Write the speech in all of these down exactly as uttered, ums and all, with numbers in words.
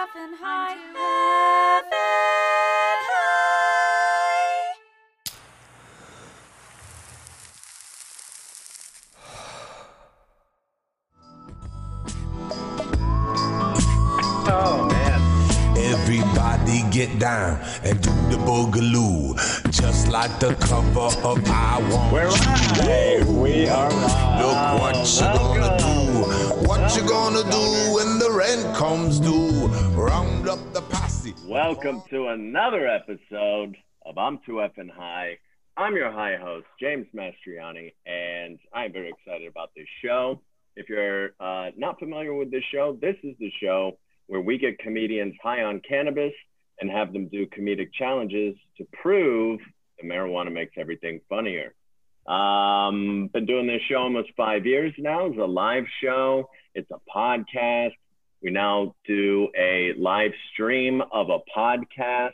Heaven high, heaven high. Oh, man. Everybody get down and do the boogaloo, just like the cover of I Want We're You. live. We are live. Look what you gonna do, what you gonna do when the rent comes due. Round up the posse. Welcome to another episode of I'm Too Effin' High. I'm your high host, James Mastriani, and I'm very excited about this show. If you're uh, not familiar with this show, this is the show where we get comedians high on cannabis and have them do comedic challenges to prove that marijuana makes everything funnier. Um, been doing this show almost five years now. It's a live show. It's a podcast. We now do a live stream of a podcast.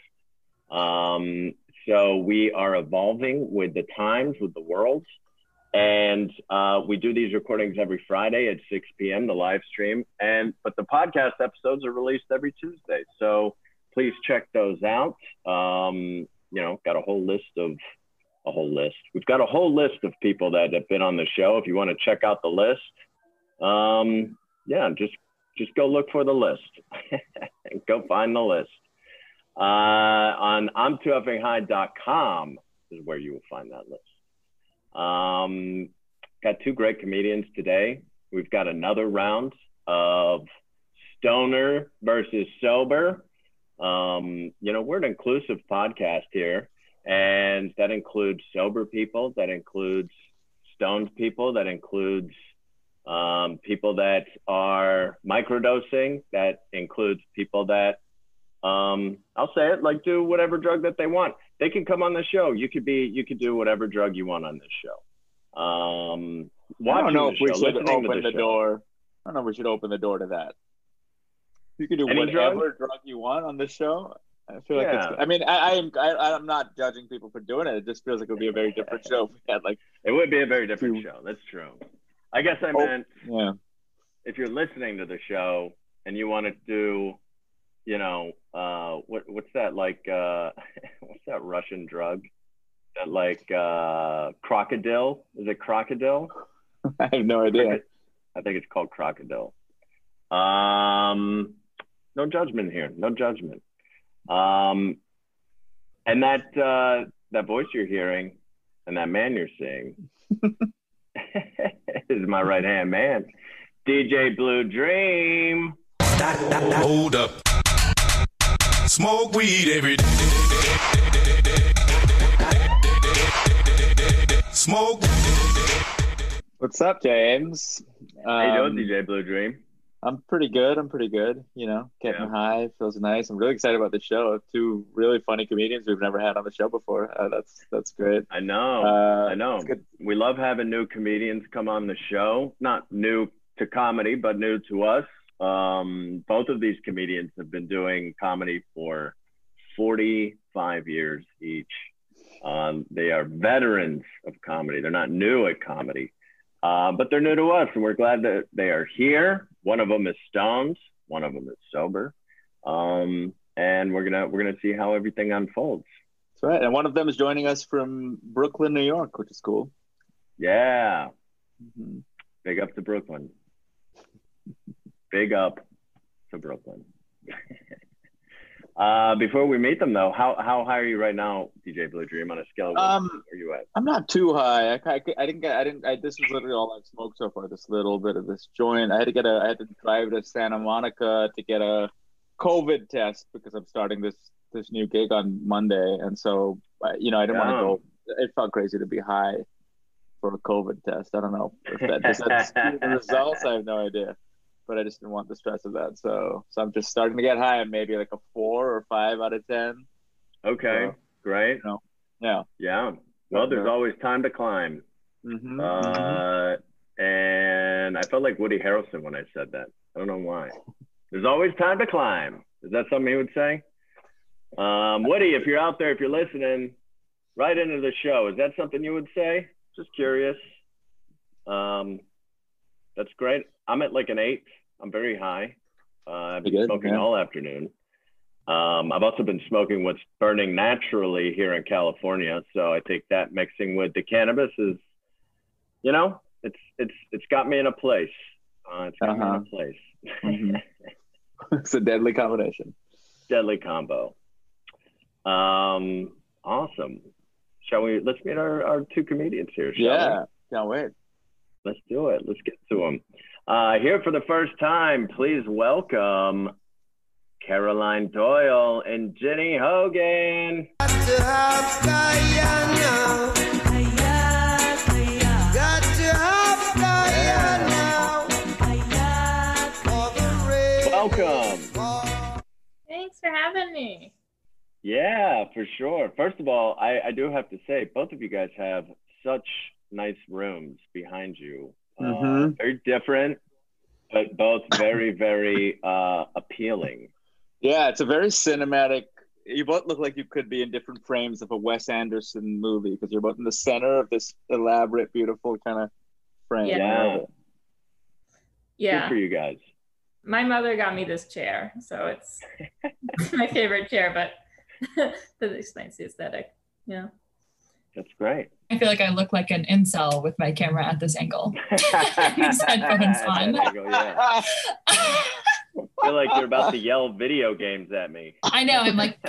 Um, so we are evolving with the times, with the world. And uh, we do these recordings every Friday at six p.m., the live stream. And but the podcast episodes are released every Tuesday. So please check those out. Um, you know, got a whole list of a whole list. We've got a whole list of people that have been on the show. If you want to check out the list, um, yeah, just just go look for the list. Go find the list. Uh, on I'm too effing high dot com is where you will find that list. Um, got two great comedians today. We've got another round of stoner versus sober. Um, you know, we're an inclusive podcast here, and that includes sober people, that includes stoned people, that includes um, people that are microdosing, that includes people that, um, I'll say it, like do whatever drug that they want. They can come on the show. You could be, you could do whatever drug you want on this show. Um, I don't know if we show, should open the, the show. door. I don't know if we should open the door to that. You can do Any whatever drug? drug you want on this show. I feel like Yeah. it's. I mean, I, I am. I, I'm not judging people for doing it. It just feels like it would be a very different show if we had like. It would be a very different Two. show. That's true. I guess I Oh, meant yeah. if you're listening to the show and you want to do, you know, uh, what what's that like? Uh, what's that Russian drug? That like uh, crocodile? Is it crocodile? I have no idea. I think it's called crocodile. Um, no judgment here. No judgment. Um, and that uh, that voice you're hearing and that man you're seeing is my right hand man, D J Blue Dream. Hold up. Smoke weed every day. Smoke. What's up, James? How you Um, doing, D J Blue Dream? I'm pretty good. I'm pretty good. You know, getting Yeah. high feels nice. I'm really excited about the show. Two really funny comedians we've never had on the show before. Uh, that's that's great. I know. Uh, I know. it's good. We love having new comedians come on the show. Not new to comedy, but new to us. Um, both of these comedians have been doing comedy for forty-five years each. Um, they are veterans of comedy. They're not new at comedy, uh, but they're new to us, and we're glad that they are here. One of them is stoned. One of them is sober, um, and we're gonna we're gonna see how everything unfolds. That's right. And one of them is joining us from Brooklyn, New York, which is cool. Yeah, Mm-hmm. big up to Brooklyn. Big up to Brooklyn. uh, before we meet them, though, how how high are you right now, D J Blue Dream, on a scale of one? Um, Where are you at? I'm not too high. I, I, I didn't get. I didn't. I, this was literally all I've smoked so far. This little bit of this joint. I had to get a. I had to drive to Santa Monica to get a COVID test because I'm starting this this new gig on Monday, and so uh, you know I didn't Yeah. want to go. It felt crazy to be high for a COVID test. I don't know if that does that skew the results. I have no idea, but I just didn't want the stress of that. So so I'm just starting to get high, and maybe like a four or five out of ten. Okay, So, great. you know, yeah. Yeah. Well, there's Yeah. always time to climb. Mm-hmm, Uh, and I felt like Woody Harrelson when I said that. I don't know why. There's always time to climb. Is that something he would say? Um, Woody, if you're out there, if you're listening, right into the show. Is that something you would say? Just curious. Um, that's great. I'm at like an eight. I'm very high. Uh, I've Pretty been good, smoking yeah. all afternoon. Um, I've also been smoking what's burning naturally here in California. So I think that mixing with the cannabis is, you know, it's it's it's got me in a place. Uh, it's got Uh-huh. me in a place. Mhm. It's a deadly combination. Deadly combo. Um, awesome. Shall we? Let's meet our, our two comedians here. Shall Yeah, can't wait. we? Let's do it. Let's get to them. Uh, here for the first time, please welcome Caroline Doyle and Jenny Hogan. Got to have Diana. Got to have Diana. For the rain. Welcome. Thanks for having me. Yeah, for sure. First of all, I, I do have to say, both of you guys have such nice rooms behind you. Uh, Mhm. very different, but both very, very uh, appealing. Yeah, it's a very cinematic. You both look like you could be in different frames of a Wes Anderson movie because you're both in the center of this elaborate, beautiful kind of frame. Yeah. Yeah. I love it. Good Yeah, for you guys. my mother got me this chair, so it's my favorite chair, but that explains the aesthetic. Yeah. That's great. I feel like I look like an incel with my camera at this angle. These headphones on. That angle, yeah. I feel like you're about to yell video games at me. I know. I'm like,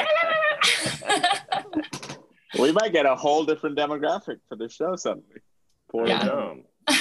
We might get a whole different demographic for the show suddenly. Poor Yeah. them.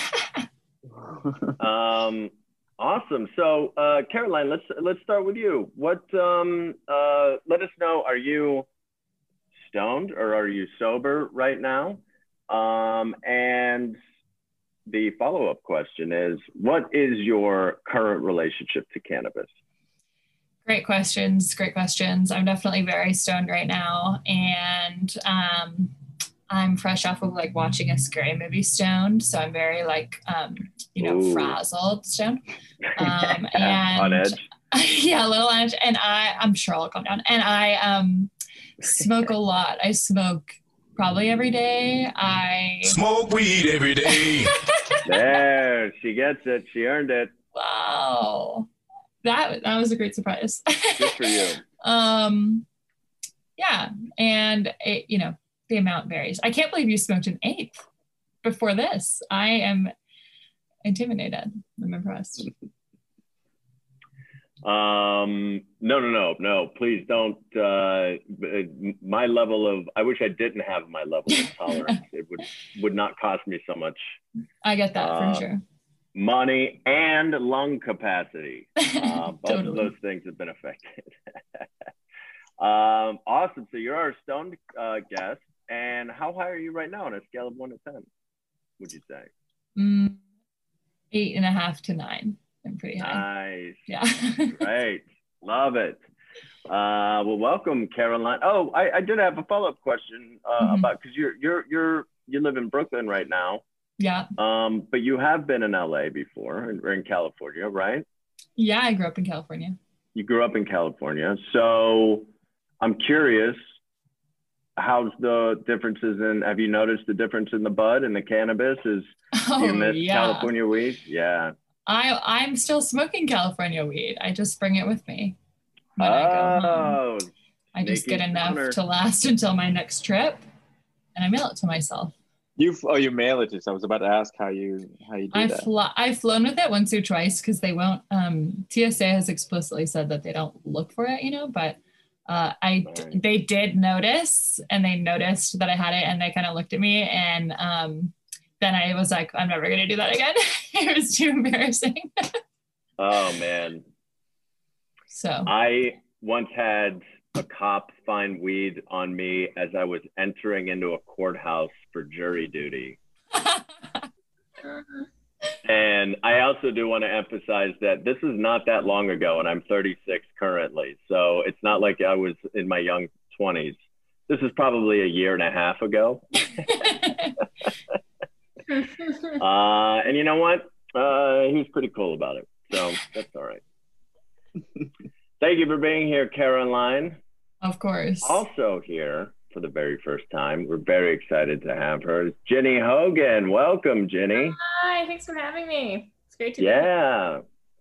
Um, awesome. So, uh, Caroline, let's let's start with you. What? Um, uh, let us know. Are you stoned or are you sober right now? Um, and the follow-up question is, what is your current relationship to cannabis? great questions. Great questions. I'm definitely very stoned right now. And um, I'm fresh off of like watching a scary movie stoned. So I'm very like, um, you know, Ooh. frazzled stoned. Um, and On edge. yeah, a little edge. And I, I'm sure I'll calm down. And I um, smoke a lot. I smoke probably every day. I, Smoke weed every day. There, she gets it. She earned it. wow, that, that was a great surprise. Good for you. um, yeah. And it, you know, the amount varies. I can't believe you smoked an eighth before this. I am intimidated. I'm impressed. Um, no, no, no, no, please don't. Uh, my level of, I wish I didn't have my level of tolerance. It would, would not cost me so much I get that Uh, for sure. money and lung capacity. Uh, both of Totally. those things have been affected. um, awesome. So you're our stoned uh, guest. And how high are you right now on a scale of one to ten, would you say? Mm, eight and a half to nine. I'm pretty high. Nice. Yeah. Great. Love it. Uh, well, welcome, Caroline. Oh, I, I did have a follow-up question uh, Mhm. about, because you're you're you're you live in Brooklyn right now, Yeah. um, but you have been in L A before, or in California, right? Yeah. I grew up in California. You grew up in California, so I'm curious, how's the differences in? Have you noticed the difference in the bud and the cannabis? Is Oh, do you miss yeah. California weed? Yeah. I, I'm still smoking California weed. I just bring it with me when I go home. Oh, I just sneaky get enough stoner. to last until my next trip, and I mail it to myself. You oh you mail it to us. I was about to ask how you how you do I that. fly, I've flown with it once or twice because they won't. Um, T S A has explicitly said that they don't look for it, you know. But uh, I d- Right. they did notice, and they noticed that I had it, and they kind of looked at me, and um, then I was like, I'm never gonna do that again. It was too embarrassing. Oh man. So I once had a cop find weed on me as I was entering into a courthouse for jury duty. And I also do want to emphasize that this is not that long ago, and I'm thirty-six currently. So it's not like I was in my young twenties. This is probably a year and a half ago. Uh, and you know what? Uh, he was pretty cool about it. So that's all right. Thank you for being here, Caroline. of course. Also here for the very first time, we're very excited to have her, is Jenny Hogan. Welcome, Jenny. Hi, thanks for having me. It's great to be here. Yeah.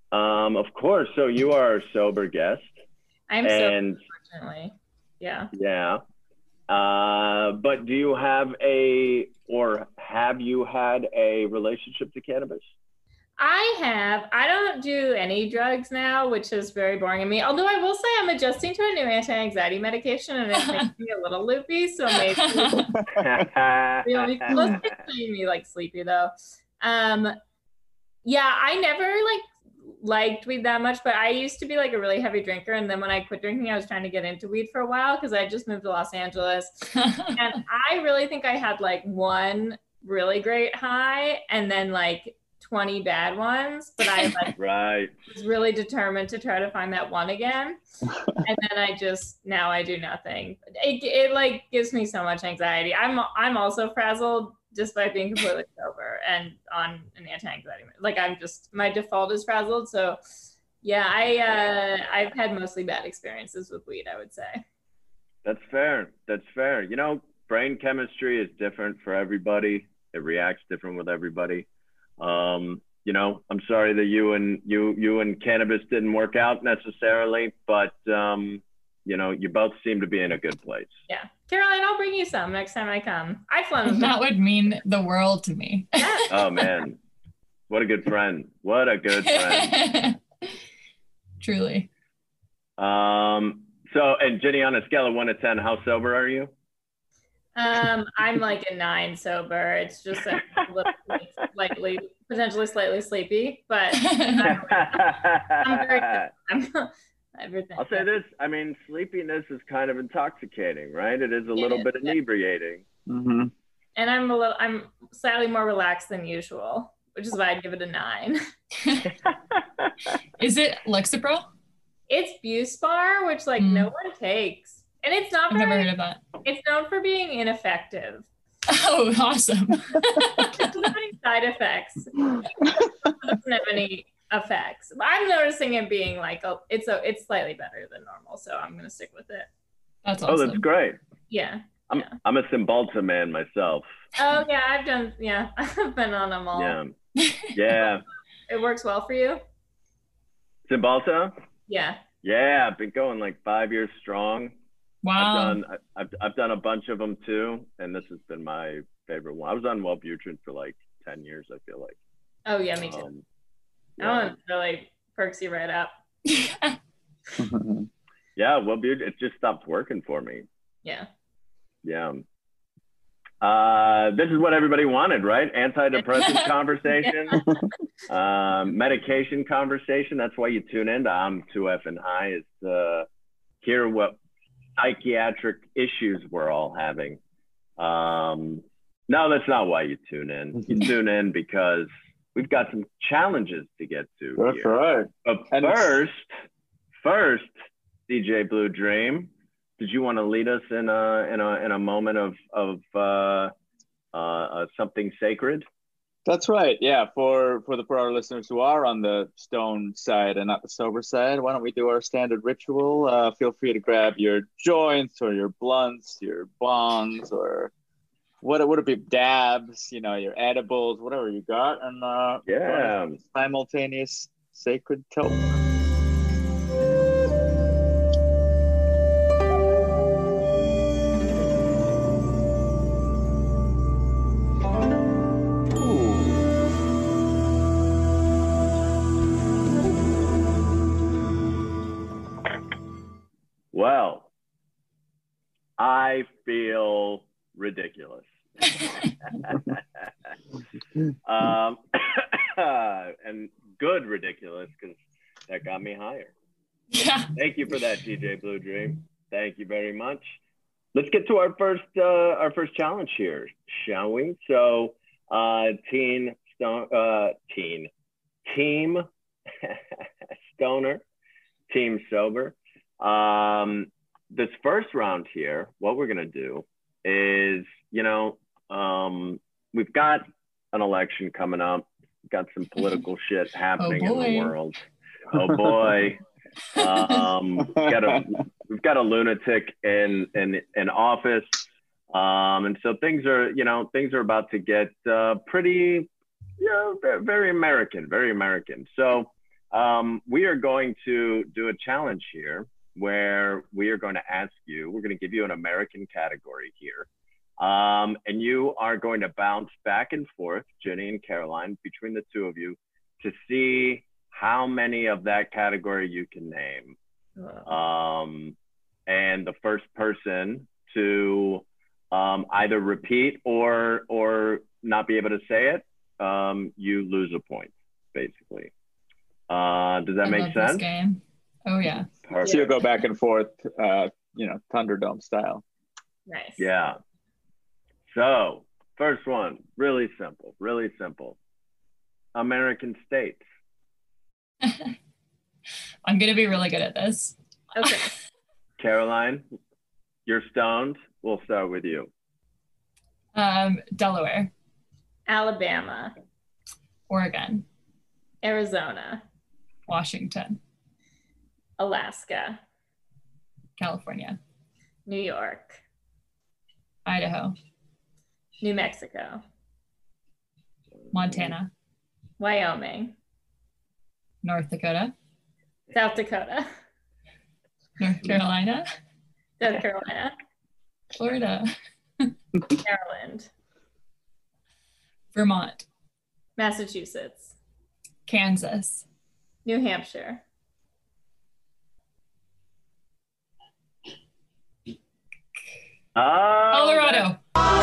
Um, of course. So you are a sober guest. I'm and so unfortunately. Yeah. Yeah. Uh, but do you have a, or have you had a relationship to cannabis? I have. I don't do any drugs now, which is very boring to me. Although I will say I'm adjusting to a new anti-anxiety medication and it makes me a little loopy. So maybe you know, it's mostly making me like sleepy though. Um, yeah, I never like liked weed that much, but I used to be like a really heavy drinker. And then when I quit drinking, I was trying to get into weed for a while because I just moved to Los Angeles. And I really think I had like one really great high and then like twenty bad ones, but I like, right. was really determined to try to find that one again. And then I just, now I do nothing. It, it like gives me so much anxiety. I'm I'm also frazzled just by being completely sober and on an anti-anxiety. Like I'm just, my default is frazzled. So yeah, I, uh, I've had mostly bad experiences with weed, I would say. That's fair. That's fair. You know, brain chemistry is different for everybody. It reacts different with everybody. Um, you know, I'm sorry that you and you you and cannabis didn't work out necessarily, but um, you know, you both seem to be in a good place. Yeah, Caroline, I'll bring you some next time I come. I flown. That would mean the world to me. Yeah. Oh man, what a good friend! What a good friend! Truly. Um. So, and Jenny, on a scale of one to ten, how sober are you? Um, I'm like a nine sober. It's just a little slightly, potentially slightly sleepy, but I'm, I'm very I'm, everything. I'll say this. I mean, sleepiness is kind of intoxicating, right? It is a It little is, bit yeah. inebriating. Mm-hmm. And I'm a little, I'm slightly more relaxed than usual, which is why I'd give it a nine. Is it Lexapro? It's Buspar, which like Mm. no one takes. And it's not I've never very, heard of that. it's known for being ineffective. Oh, awesome. It doesn't have any side effects. It doesn't have any effects. I'm noticing it being like, oh, it's a, it's slightly better than normal. So I'm going to stick with it. That's Oh, awesome. that's great. Yeah. I'm Yeah. I'm a Cymbalta man myself. Oh yeah, I've done, yeah, I've been on them all. Yeah. Yeah. It works well for you? Cymbalta? Yeah. Yeah, I've been going like five years strong. Wow. I've done I- I've I've done a bunch of them too, and this has been my favorite one. I was on Wellbutrin for like ten years, I feel like. Oh yeah, me too. Um, That yeah. one really perks you right up. Yeah, Wellbutrin, it just stopped working for me. Yeah. Yeah. Uh, this is what everybody wanted, right? Antidepressant conversation, um, medication conversation. That's why you tune in to I'm Too Effing High, is to hear what psychiatric issues we're all having. Um, no, that's not why you tune in. You tune in because we've got some challenges to get to That's here. right. But And- first, first, D J Blue Dream, did you want to lead us in a in a in a moment of of uh, uh, uh, something sacred? That's right. Yeah. For for the for our listeners who are on the stone side and not the sober side, why don't we do our standard ritual? Uh, feel free to grab your joints or your blunts, your bongs, or what would it be? Dabs, you know, your edibles, whatever you got, and uh, Yeah. simultaneous sacred toke. Well, I feel ridiculous. um, and good ridiculous, because that got me higher. Yeah. Thank you for that, D J Blue Dream. Thank you very much. Let's get to our first uh, our first challenge here, shall we? So, uh, teen stone, uh, teen, team stoner, team sober. Um, this first round here, what we're gonna do is, you know, um, we've got an election coming up. We've got some political shit happening Oh, in the boy. world. Oh boy. um, we've got a we've got a lunatic in in in office, um, and so things are you know things are about to get uh, pretty, you know, very, very American, very American. So Um, we are going to do a challenge here where we are going to ask you, we're going to give you an American category here. Um, and you are going to bounce back and forth, Jenny and Caroline, between the two of you to see how many of that category you can name. Um, and the first person to um, either repeat or, or not be able to say it, um, you lose a point, basically. Uh, does that I make love sense? This game. Oh, yeah. Perfect. So you'll go back and forth, uh, you know, Thunderdome style. Nice. Yeah. So, first one, really simple, really simple. American states. I'm going to be really good at this. Okay. Caroline, you're stoned. We'll start with you. Um, Delaware, Alabama, Oregon, Arizona, Washington, Alaska, California, New York, Idaho, New Mexico, Montana, Wyoming, North Dakota, South Dakota, North Carolina, South Carolina, Florida, Maryland, Vermont, Massachusetts, Kansas, New Hampshire, Oh, Colorado.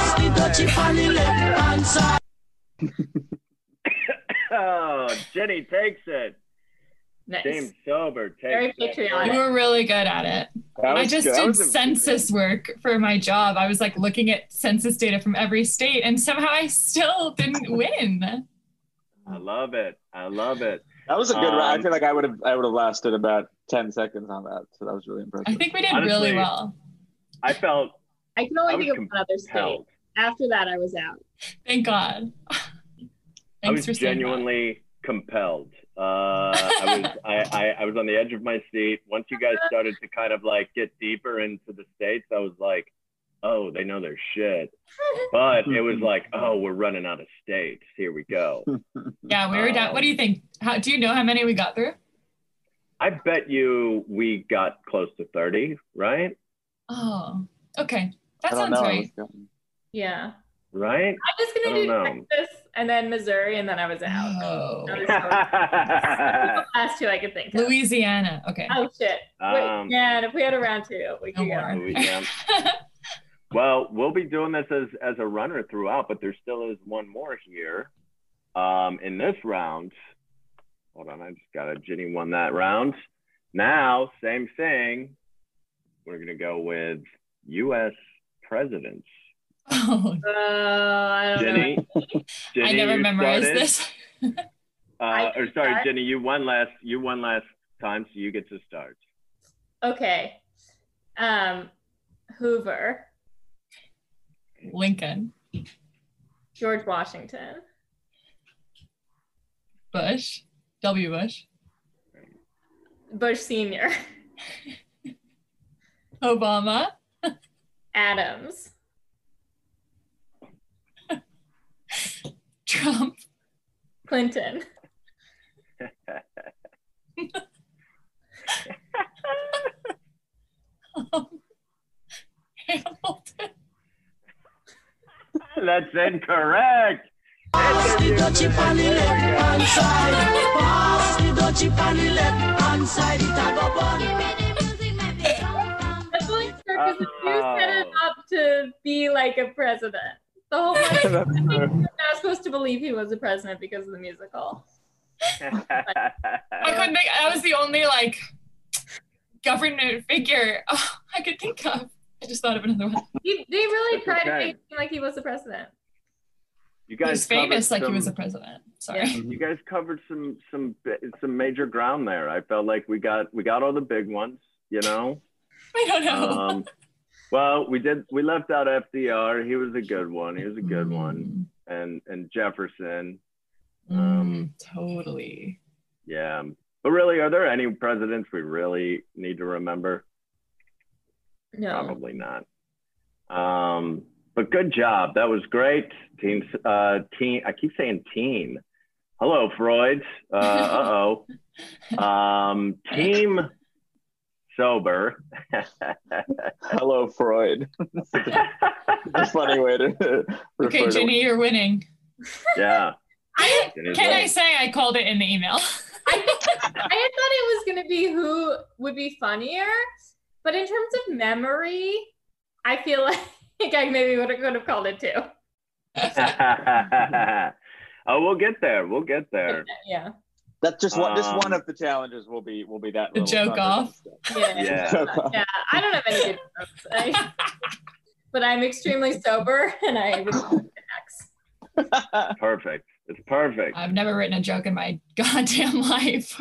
Oh, Jenny takes it. nice. James Sober takes Very it. patriotic. You were really good at it. That I was just good. That did was a- census work for my job. I was like looking at census data from every state, and somehow I still didn't win. I love it. I love it. That was a good. Um, I feel like I would have. I would have lasted about ten seconds on that. So that was really impressive. I think we did Honestly, really well. I felt I can I only was think of one other state. compelled. After that, I was out. Thank God. I Thanks was for saying that. genuinely compelled. Uh, I was I, I, I was on the edge of my seat. Once you guys started to kind of like get deeper into the states, I was like, oh, they know their shit. But it was like, oh, we're running out of states. Here we go. Yeah, we were down. What do you think? How do you know how many we got through? I bet you we got close to thirty, right? Oh, okay. That I don't sounds know. right. Yeah. Right? I'm just I gonna do don't know. Texas and then Missouri, and then I was out. Oh, That was the last two I could think of. Louisiana. Okay. Oh shit! Wait, Um, man, if we had a round two, we No could more. go. Louisiana. Well, we'll be doing this as, as a runner throughout, but there still is one more here. Um, in this round, hold on, I just got a Ginny won that round. Now, same thing. We're gonna go with U S presidents. Oh, Uh, I don't Jenny, know. Jenny, I never you memorized started. this. I Uh, can or sorry, start. Jenny, you won last. You won last time, so you get to start. Okay. Um, Hoover, Lincoln, George Washington, Bush, W. Bush, Bush Senior, Obama, Adams, Trump, Clinton, Hamilton. That's incorrect. That's only true because you set it Uh-oh. up to be like a president. The whole like, I That's think true. you're not supposed to believe he was a president because of the musical. I couldn't think. That was the only like government figure oh, I could think of. I just thought of another one. He, they really That's tried to okay. make it seem like he was the president. You He guys was famous covered like he was a some- president. Sorry. Yeah. You guys covered some some bi- some major ground there. I felt like we got we got all the big ones, you know. I don't know. Um, well, we did. We left out F D R. He was a good one. He was a good one, and and Jefferson. Mm, Um, totally. Yeah, but really, are there any presidents we really need to remember? No. Probably not. Um, but good job. That was great. Teen, uh, teen. I keep saying teen. Hello, Freud. Uh oh. Um, team sober. Hello, Freud. It's a funny way to refer Okay, Ginny, to you're winning. Yeah. I, Can I say I called it in the email? I, I had thought it was going to be who would be funnier, but in terms of memory, I feel like I maybe would have, could have called it too. Oh, we'll get there. We'll get there. Yeah. That's just one. This Um, one of the challenges will be will be that The little joke thunder off. stuff. Yeah. Yeah. Joke off. Yeah. I don't have any good jokes. I, but I'm extremely sober and I would next. Perfect. It's perfect. I've never written a joke in my goddamn life.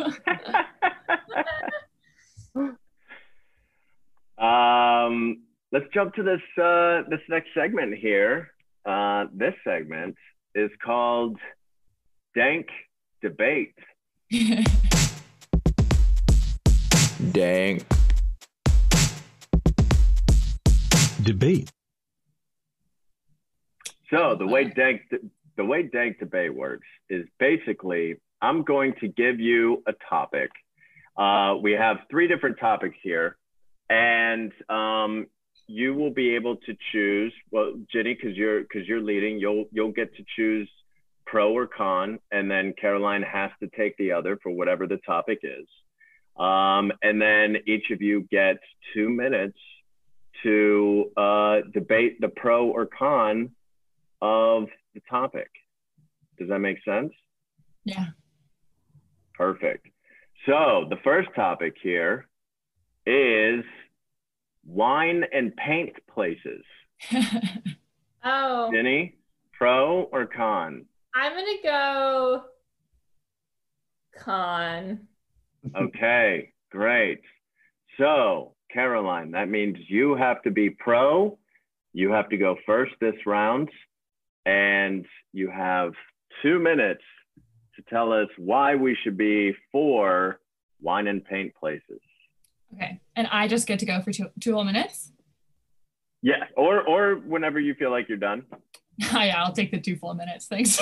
um, let's jump to this uh, this next segment here. Uh, this segment is called Dank Debate. Dang. Debate. So the way Dank the way Dank Debate works is basically I'm going to give you a topic. Uh, we have three different topics here, and um, you will be able to choose. Well, Ginny, because you're because you're leading, you'll you'll get to choose pro or con, and then Caroline has to take the other for whatever the topic is. Um, and then each of you get two minutes to uh, debate the pro or con of the topic. Does that make sense? Yeah. Perfect. So the first topic here is wine and paint places. Oh, Ginny, pro or con? I'm going to go con. Okay, great. So Caroline, that means you have to be pro. You have to go first this round, and you have two minutes to tell us why we should be for wine and paint places. Okay. And I just get to go for two, two whole minutes? Yeah, or or whenever you feel like you're done. Oh, yeah, I'll take the two full minutes. Thanks.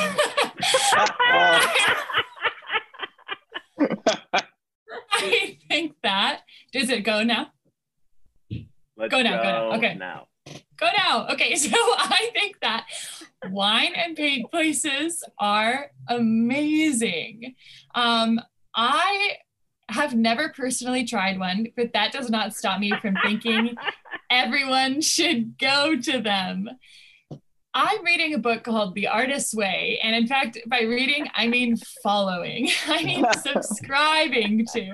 I think that. Does it go now? Let's Go now, go now. Okay. Now. Go now. Okay, so I think that wine and paint places are amazing. Um, I have never personally tried one, but that does not stop me from thinking everyone should go to them. I'm reading a book called The Artist's Way. And in fact, by reading, I mean following. I mean subscribing to.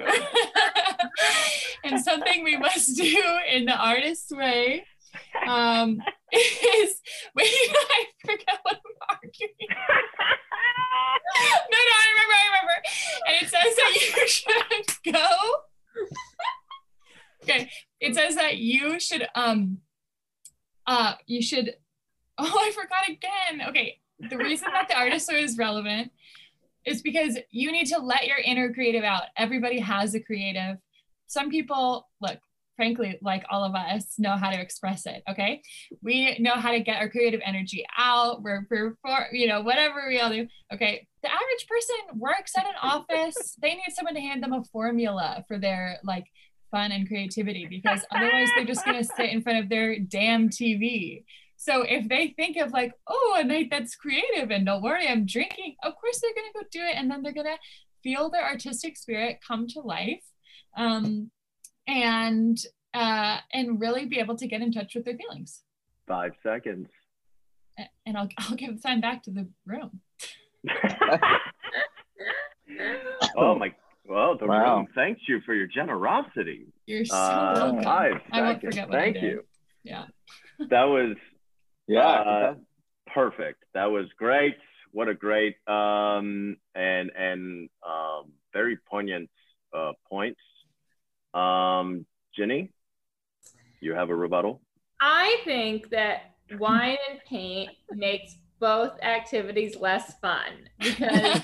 And something we must do in The Artist's Way um, is, wait, I forgot what I'm arguing. No, no, I remember, I remember. And it says that you should go. Okay, it says that you should, um, uh, you should, oh, I forgot again. Okay, the reason that the artist way is relevant is because you need to let your inner creative out. Everybody has a creative. Some people, look, frankly, like all of us, know how to express it, okay? We know how to get our creative energy out. We're, we're for, you know, whatever we all do, okay? The average person works at an office. They need someone to hand them a formula for their, like, fun and creativity, because otherwise they're just gonna sit in front of their damn T V. So if they think of like, oh, a night that's creative and don't worry, I'm drinking, of course they're gonna go do it, and then they're gonna feel their artistic spirit come to life, um, and uh, and really be able to get in touch with their feelings. Five seconds. And I'll I'll give the time back to the room. Oh my. Well, the Wow. room thanks you for your generosity. You're so Uh, welcome. five I won't seconds. forget what I Thank did. you. Yeah. That was Yeah. Uh, perfect. That was great. What a great um, and and um, very poignant uh, points. Um, Ginny, you have a rebuttal? I think that wine and paint makes both activities less fun because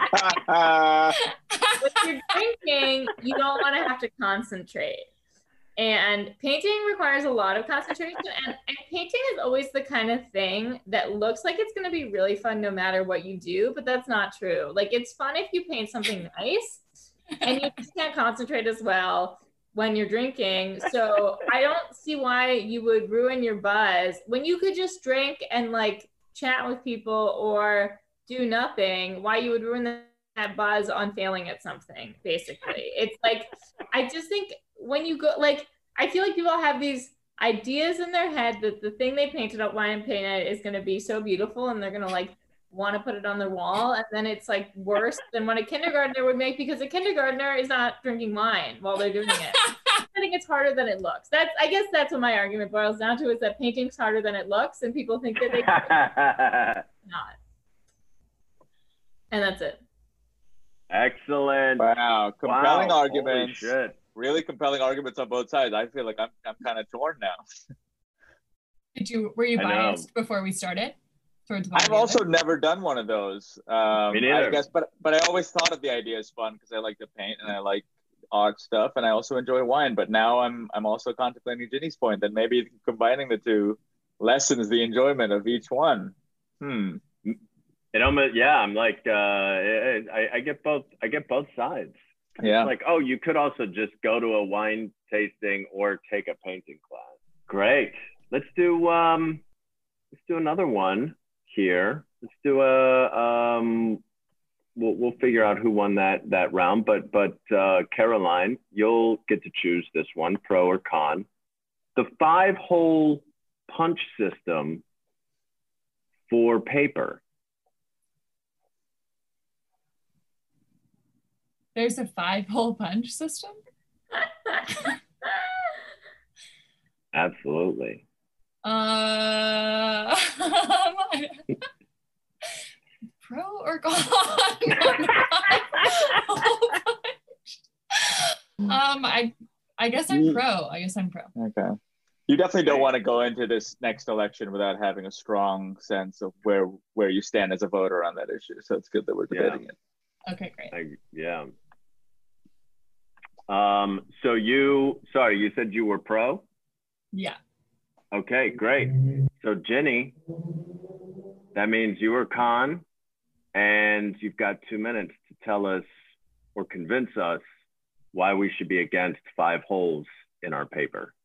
when you're drinking, you don't want to have to concentrate. And painting requires a lot of concentration, and, and painting is always the kind of thing that looks like it's going to be really fun no matter what you do, but that's not true. Like, it's fun if you paint something nice, and you just can't concentrate as well when you're drinking. So I don't see why you would ruin your buzz when you could just drink and like chat with people or do nothing. Why you would ruin that, that buzz on failing at something, basically. It's like, I just think when you go, like, I feel like people have these ideas in their head that the thing they painted up wine painted is going to be so beautiful, and they're going to like want to put it on their wall, and then it's like worse than what a kindergartner would make, because a kindergartner is not drinking wine while they're doing it. I think it's harder than it looks. That's, I guess that's what my argument boils down to, is that painting's harder than it looks, and people think that they can not. And that's it. Excellent. Wow, compelling Wow. arguments. Holy shit. Really compelling arguments on both sides. I feel like I'm I'm kind of torn now. Did you were you I know. biased before we started towards one or I've the also other? never done one of those. Um, Me neither. I guess, but but I always thought of the idea as fun because I like to paint and I like art stuff, and I also enjoy wine. But now I'm I'm also contemplating Ginny's point that maybe combining the two lessens the enjoyment of each one. Hmm. It almost, yeah, I'm like, uh, I, I get both, I get both sides. Yeah. It's like, oh, you could also just go to a wine tasting or take a painting class. Great. Let's do, um, let's do another one here. Let's do a, um, we'll, we'll figure out who won that, that round, but, but, uh, Caroline, you'll get to choose this one, pro or con. The five hole punch system for paper. There's a five-hole punch system? Absolutely. Uh, pro or con? um, I I guess I'm pro. I guess I'm pro. Okay. You definitely don't want to go into this next election without having a strong sense of where where you stand as a voter on that issue. So it's good that we're debating Yeah. it. Okay, great. I, yeah. Um, so you, sorry, you said you were pro? Yeah. Okay, great. So Ginny, that means you were con, and you've got two minutes to tell us or convince us why we should be against five holes in our paper.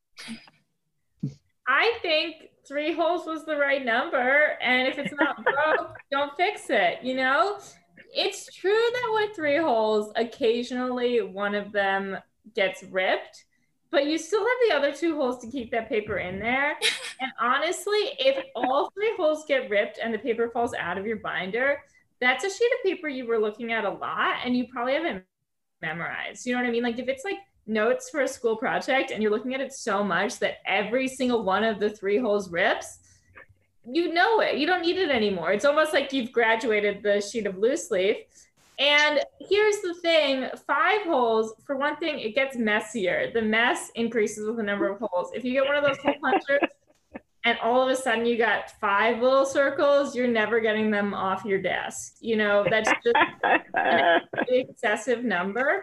I think three holes was the right number, and if it's not broke, don't fix it, you know? It's true that with three holes, occasionally one of them gets ripped, but you still have the other two holes to keep that paper in there. And honestly, if all three holes get ripped and the paper falls out of your binder, that's a sheet of paper you were looking at a lot, and you probably haven't memorized. You know what I mean? Like, if it's like notes for a school project and you're looking at it so much that every single one of the three holes rips, you know it. You don't need it anymore. It's almost like you've graduated the sheet of loose leaf. And here's the thing, five holes, for one thing, it gets messier. The mess increases with the number of holes. If you get one of those hole punchers and all of a sudden you got five little circles, you're never getting them off your desk. You know, that's just an excessive number.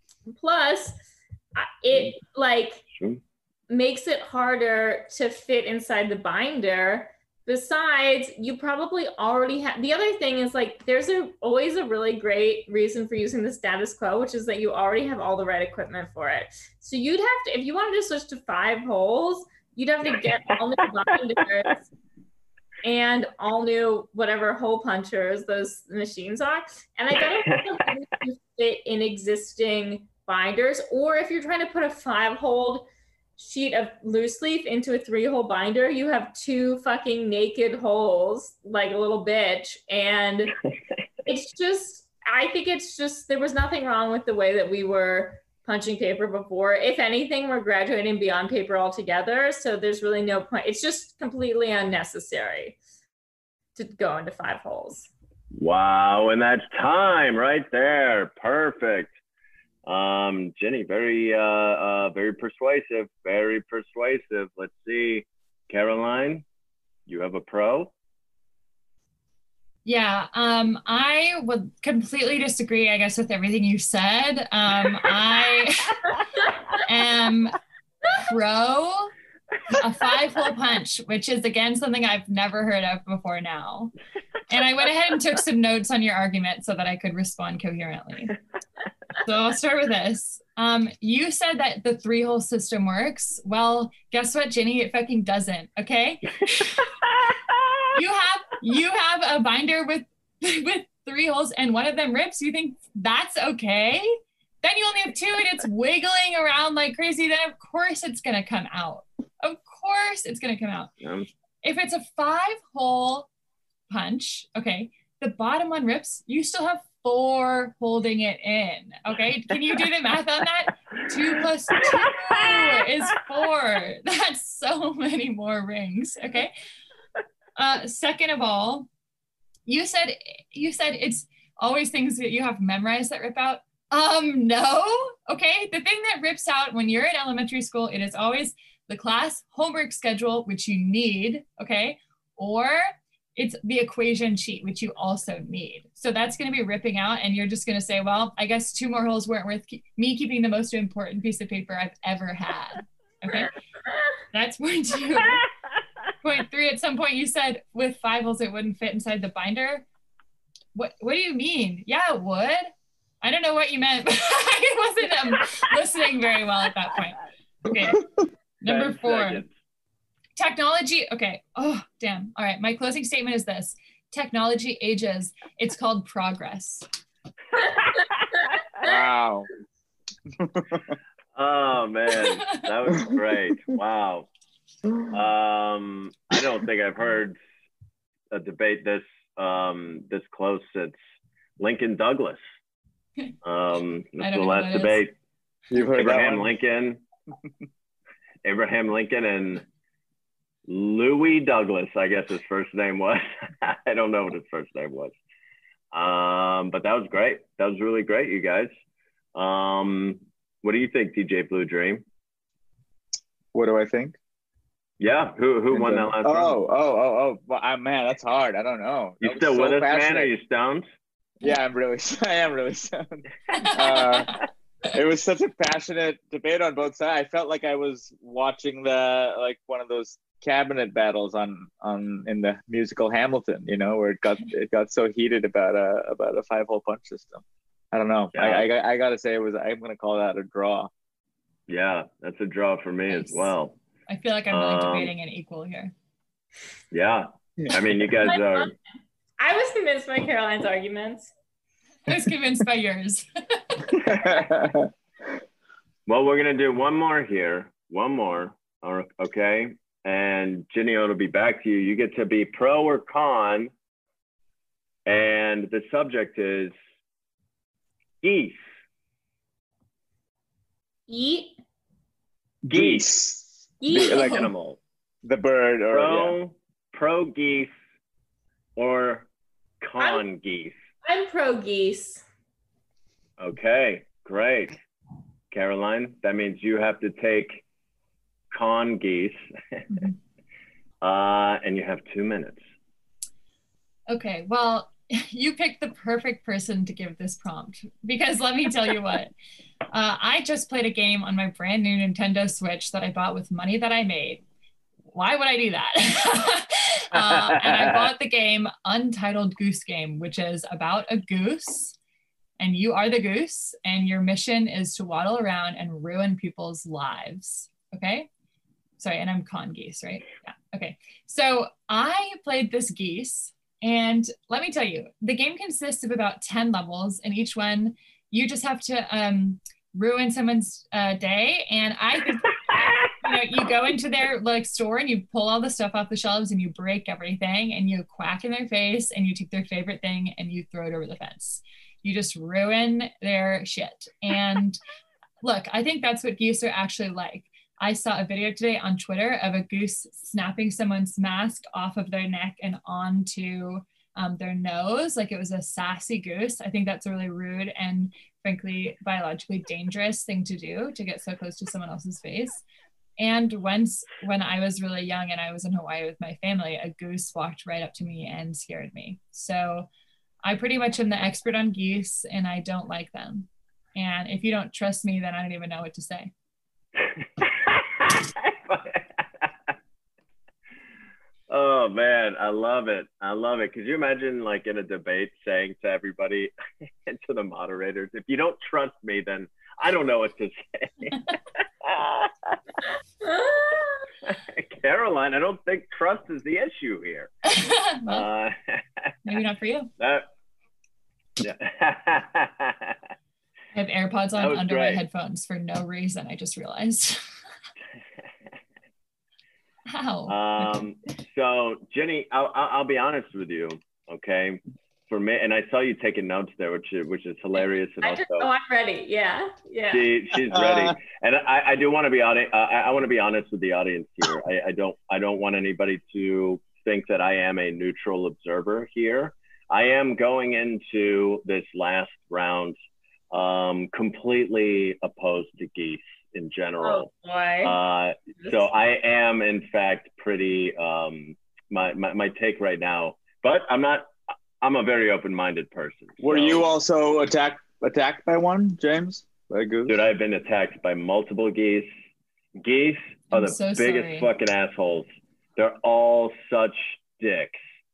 Plus, it like makes it harder to fit inside the binder. Besides, you probably already have, the other thing is like, there's a always a really great reason for using the status quo, which is that you already have all the right equipment for it. So you'd have to, if you wanted to switch to five holes, you'd have to get all new binders and all new whatever hole punchers those machines are. And I don't know if you fit in existing binders, or if you're trying to put a five hole sheet of loose leaf into a three hole binder, you have two fucking naked holes like a little bitch. And it's just, I think it's just, there was nothing wrong with the way that we were punching paper before. If anything, we're graduating beyond paper altogether. So there's really no point. It's just completely unnecessary to go into five holes. Wow, and that's time right there. Perfect. Um, Ginny, very, uh, uh, very persuasive, very persuasive. Let's see, Caroline, you have a pro? Yeah, um, I would completely disagree, I guess, with everything you said. Um, I am pro a five hole punch, which is again something I've never heard of before now. And I went ahead and took some notes on your argument so that I could respond coherently. So I'll start with this. Um, you said that the three hole system works. Well, guess what, Ginny? It fucking doesn't, okay? you have you have a binder with with three holes and one of them rips. You think that's okay? Then you only have two and it's wiggling around like crazy. Then of course it's gonna come out. Of course it's gonna come out. Um, If it's a five hole punch, okay, the bottom one rips, you still have four holding it in, okay? Can you do the math on that? Two plus two is four. That's so many more rings, okay? Uh, second of all, you said you said it's always things that you have memorized that rip out. Um, no, okay? The thing that rips out when you're in elementary school, it is always the class homework schedule, which you need, okay? Or it's the equation sheet, which you also need. So that's gonna be ripping out and you're just gonna say, well, I guess two more holes weren't worth ke- me keeping the most important piece of paper I've ever had, okay? That's point two. Point three, at some point you said with five holes it wouldn't fit inside the binder. What, what do you mean? Yeah, it would. I don't know what you meant. I wasn't um, listening very well at that point. Okay, number four. Seconds. Technology, okay, oh, damn. All right, my closing statement is this. Technology ages. It's called progress. Wow. Oh, man, that was great. Wow. Um, I don't think I've heard a debate this um, this close since Lincoln Douglas. Um, this is the last debate. You've heard Abraham Lincoln, Abraham Lincoln, and Louis Douglas, I guess his first name was. I don't know what his first name was. Um, but that was great. That was really great, you guys. Um, what do you think, T J Blue Dream? What do I think? Yeah, who who won that last oh, round? Oh, oh, oh, oh, well, uh, man, that's hard. I don't know. You still so with us, passionate. Man? Are you stoned? Yeah, I'm really, I am really stoned. Uh, it was such a passionate debate on both sides. I felt like I was watching the like one of those cabinet battles on on in the musical Hamilton, you know, where it got it got so heated about a about a five hole punch system. I don't know. Yeah. I, I I gotta say it was. I'm gonna call that a draw. Yeah, that's a draw for me nice. As well. I feel like I'm really um, debating an equal here. Yeah, I mean, you guys are. I was convinced by Caroline's arguments. I was convinced by yours. Well, we're gonna do one more here. One more. Okay. And Ginny, it'll be back to you. You get to be pro or con. And the subject is geese. Eat? Geese. Geese. Like animal. The bird. Or, pro, yeah. pro geese or con I'm, geese. I'm pro geese. Okay, great. Caroline, that means you have to take con geese. Mm-hmm. uh, and you have two minutes. Okay, well, you picked the perfect person to give this prompt because let me tell you what. Uh, I just played a game on my brand new Nintendo Switch that I bought with money that I made. Why would I do that? uh, and I bought the game Untitled Goose Game, which is about a goose. And you are the goose, and your mission is to waddle around and ruin people's lives. Okay? Sorry, and I'm con geese, right? Yeah. Okay. So I played this geese, and let me tell you, the game consists of about ten levels, and each one you just have to um, ruin someone's uh, day. And I think, you know, you go into their like store and you pull all the stuff off the shelves and you break everything and you quack in their face and you take their favorite thing and you throw it over the fence. You just ruin their shit. And look, I think that's what geese are actually like. I saw a video today on Twitter of a goose snapping someone's mask off of their neck and onto um, their nose, like it was a sassy goose. I think that's a really rude and frankly biologically dangerous thing to do, to get so close to someone else's face. And once when I was really young and I was in Hawaii with my family, a goose walked right up to me and scared me. So I pretty much am the expert on geese and I don't like them. And if you don't trust me, then I don't even know what to say. Oh man, I love it. I love it. Could you imagine like in a debate saying to everybody and to the moderators, if you don't trust me, then I don't know what to say. Caroline, I don't think trust is the issue here. Well, Uh, maybe not for you. that, yeah. I have AirPods That on was under great. my headphones for no reason. I just realized. Ow. Um, so Jenny, I'll, I'll I'll be honest with you, okay? For me, and I saw you taking notes there, which is, which is hilarious, and I also just, oh, I'm ready. Yeah, yeah. she she's ready. And I, I do want to be honest. Uh, I, I want to be honest with the audience here. I, I don't I don't want anybody to think that I am a neutral observer here. I am going into this last round um, completely opposed to geese in general. Oh boy. Uh, so I am, in fact, pretty, um, my, my, my take right now, but I'm not, I'm a very open-minded person. Were so- you also attacked attacked by one, James? By a goose? Dude, I've been attacked by multiple geese. Geese are I'm the so biggest sorry. fucking assholes. They're all such dicks.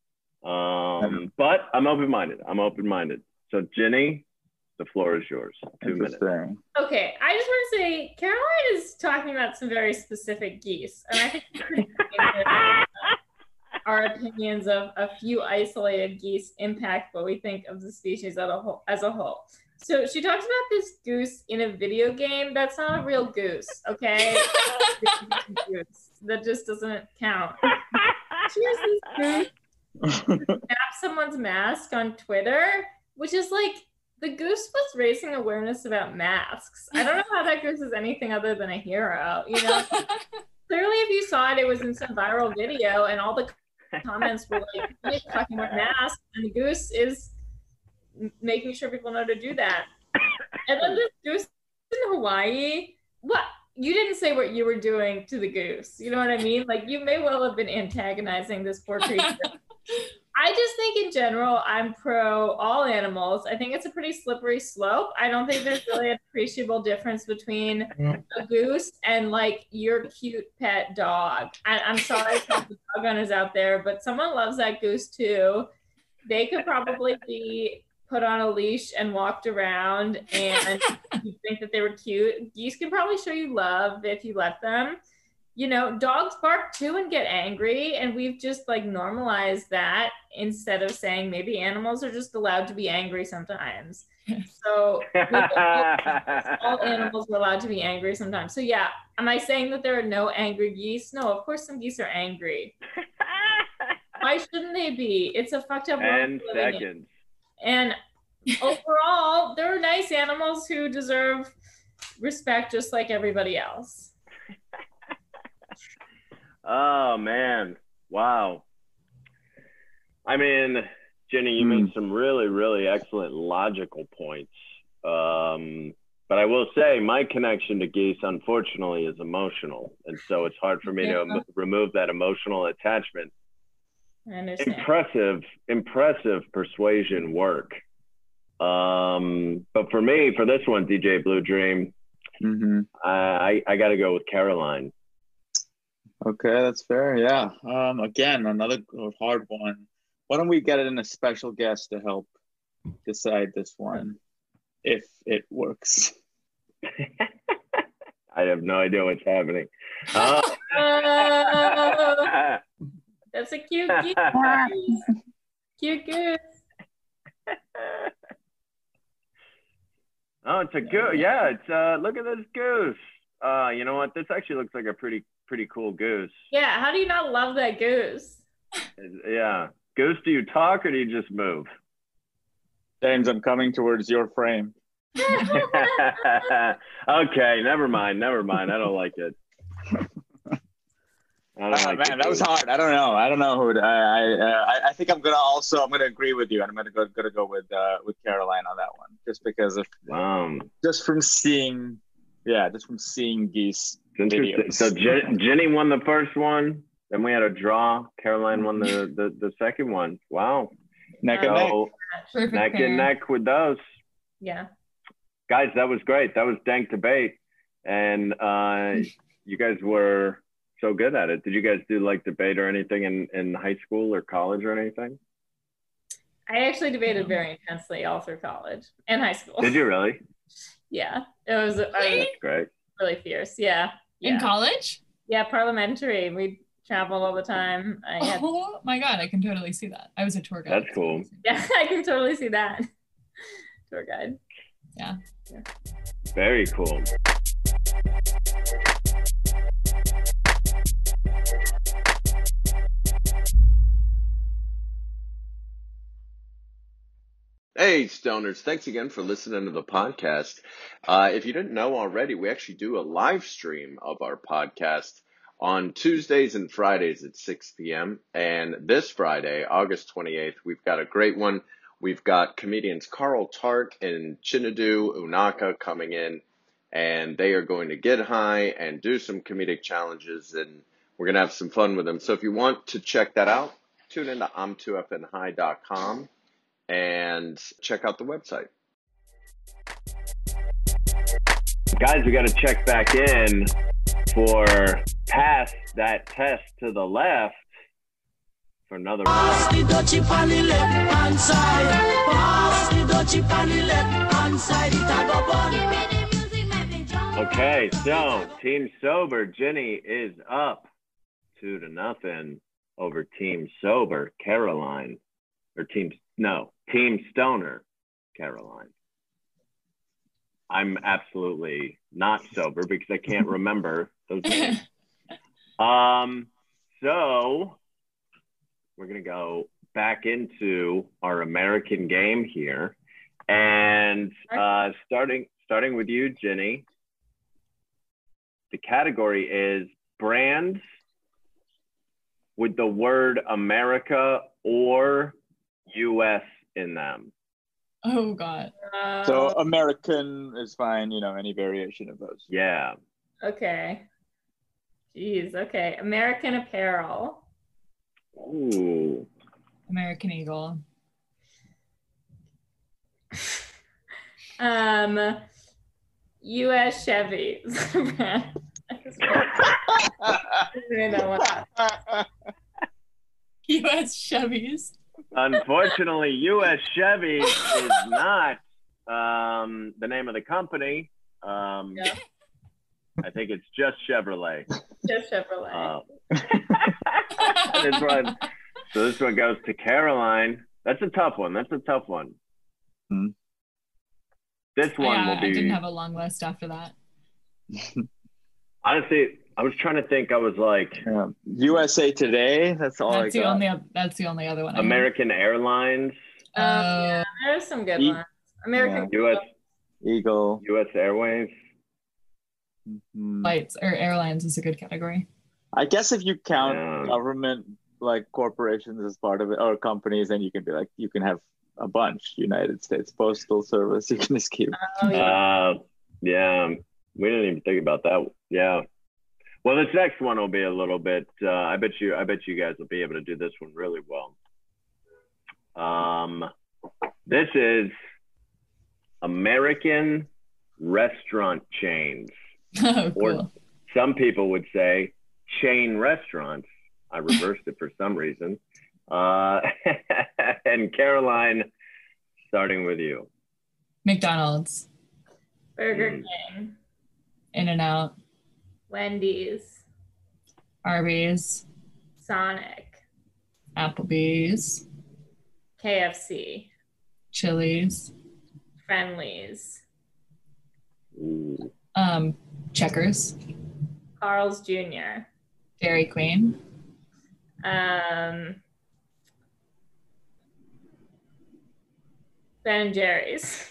Um, but I'm open-minded. I'm open-minded. So Jenny, the floor is yours. Two minutes. Interesting. Okay, I just want to say Caroline is talking about some very specific geese, and I think it's pretty funny that our opinions of a few isolated geese impact what we think of the species as a whole. As a whole. So she talks about this goose in a video game. That's not a real goose, okay? Goose. That just doesn't count. She has this goose snap someone's mask on Twitter, which is like, the goose was raising awareness about masks. I don't know how that goose is anything other than a hero, you know? Clearly, if you saw it, it was in some viral video, and all the comments were like, "You need to fucking wear masks," and the goose is m- making sure people know to do that. And then this goose in Hawaii, what? You didn't say what you were doing to the goose. You know what I mean? Like, you may well have been antagonizing this poor creature. I just think in general, I'm pro all animals. I think it's a pretty slippery slope. I don't think there's really an appreciable difference between a goose and like your cute pet dog. I, I'm sorry if the dog owners out there, but someone loves that goose too. They could probably be put on a leash and walked around, and you think that they were cute. Geese can probably show you love if you let them. You know, dogs bark too and get angry, and we've just like normalized that instead of saying maybe animals are just allowed to be angry sometimes. So all animals are allowed to be angry sometimes. So yeah, am I saying that there are no angry geese? No, of course some geese are angry. Why shouldn't they be? It's a fucked up world Ten we're living in. seconds. And overall, there are nice animals who deserve respect just like everybody else. Oh man, wow. I mean, Jenny, you Hmm. made some really, really excellent logical points. Um, but I will say my connection to geese, unfortunately, is emotional. And so it's hard for me to Yeah. em- remove that emotional attachment. I understand. Impressive, impressive persuasion work. Um, but for me, for this one, D J Blue Dream, hmm I, I got to go with Caroline. Okay, that's fair. Yeah. Um. Again, another hard one. Why don't we get in a special guest to help decide this one, if it works? I have no idea what's happening. Uh, Oh, that's a cute goose. Cute goose. Oh, it's a goose. Yeah, it's uh look at this goose. Uh, you know what? This actually looks like a pretty pretty cool goose. Yeah, how do you not love that goose? Yeah. Goose, do you talk or do you just move? James, I'm coming towards your frame. Okay, never mind, never mind. I don't like it. I don't Ah, like man, it. that was hard. I don't know. I don't know who. To, I I uh, I- I think I'm gonna also. I'm gonna agree with you, and I'm gonna go gonna go with uh with Caroline on that one, just because of Wow. just from seeing, yeah, just from seeing geese It's interesting. videos. So Jen, Jenny won the first one. Then we had a draw. Caroline won the, the, the second one. Wow. neck and neck. So Perfect neck pair. and neck with those. Yeah. Guys, that was great. That was dank debate. And uh, you guys were so good at it. Did you guys do like debate or anything in, in high school or college or anything? I actually debated very intensely all through college and high school. Did you really? Yeah, it was, I was That's great. really fierce. Yeah. yeah. In college? Yeah, parliamentary. We traveled all the time. I had, Oh my God, I can totally see that. I was a tour guide. That's cool. yeah, I can totally see that. Tour guide. Yeah. yeah. Very cool. Hey, Stoners. Thanks again for listening to the podcast. Uh, if you didn't know already, we actually do a live stream of our podcast on Tuesdays and Fridays at six p.m. And this Friday, August twenty-eighth, we've got a great one. We've got comedians Carl Tart and Chinadu Unaka coming in, and they are going to get high and do some comedic challenges, and we're going to have some fun with them. So if you want to check that out, tune into I'm two F N high dot com. and check out the website. Guys, we got to check back in for Pass That Test to the Left for another round. Okay, so Team Sober, Jenny is up two to nothing over Team Sober, Caroline, or Team No, Team Stoner, Caroline. I'm absolutely not sober because I can't remember those names. Um, so we're going to go back into our American game here. And uh, starting starting with you, Jenny, the category is brands with the word America or U S in them. Oh God. Uh, So American is fine, you know, any variation of those. Yeah. okay. Jeez. Okay. American Apparel. Ooh. American Eagle. Um, U S Chevy. U S Chevys. Unfortunately, U S Chevy is not um, the name of the company. Um, Yeah. I think it's just Chevrolet. Just Chevrolet. Uh, this one, so this one goes to Caroline. That's a tough one. That's a tough one. Hmm. This one yeah, will be. I didn't have a long list after that. Honestly, I was trying to think. I was like Yeah. U S A Today, that's all That's I the got. only. That's the only other one. I have. American Airlines, Oh, Um, there's some good E- ones. American U S Eagle. U S Airways. Mhm. flights or airlines is a good category. I guess if you count Yeah. government, like corporations as part of it, or companies, then you can be like, you can have a bunch. United States Postal Service, you can just keep. Oh, yeah. Uh, yeah, we didn't even think about that. Yeah. Well, this next one will be a little bit. Uh, I bet you. I bet you guys will be able to do this one really well. Um, this is American restaurant chains, Oh, or cool. some people would say chain restaurants. I reversed it for some reason. Uh, and Caroline, starting with you. McDonald's, Burger Mm. King, In-N-Out, Wendy's, Arby's, Sonic, Applebee's, K F C, Chili's, Friendly's, Ooh. um, Checkers, Carl's Junior, Dairy Queen, um, Ben and Jerry's.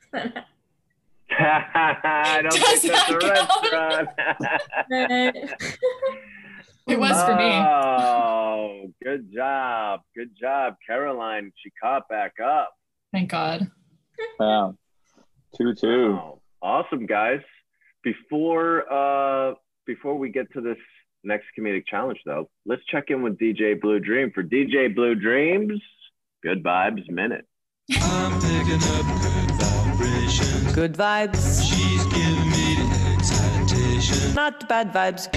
I don't Does think that's a that restaurant. It was for me. Oh, good job. Good job, Caroline. She caught back up. Thank God. Wow. Two, two. Wow. Awesome, guys. Before uh, before we get to this next comedic challenge, though, let's check in with D J Blue Dream. For D J Blue Dreams, Good Vibes Minute. I'm picking up good vibrations. Good vibes. She's giving me the excitation. Not bad vibes.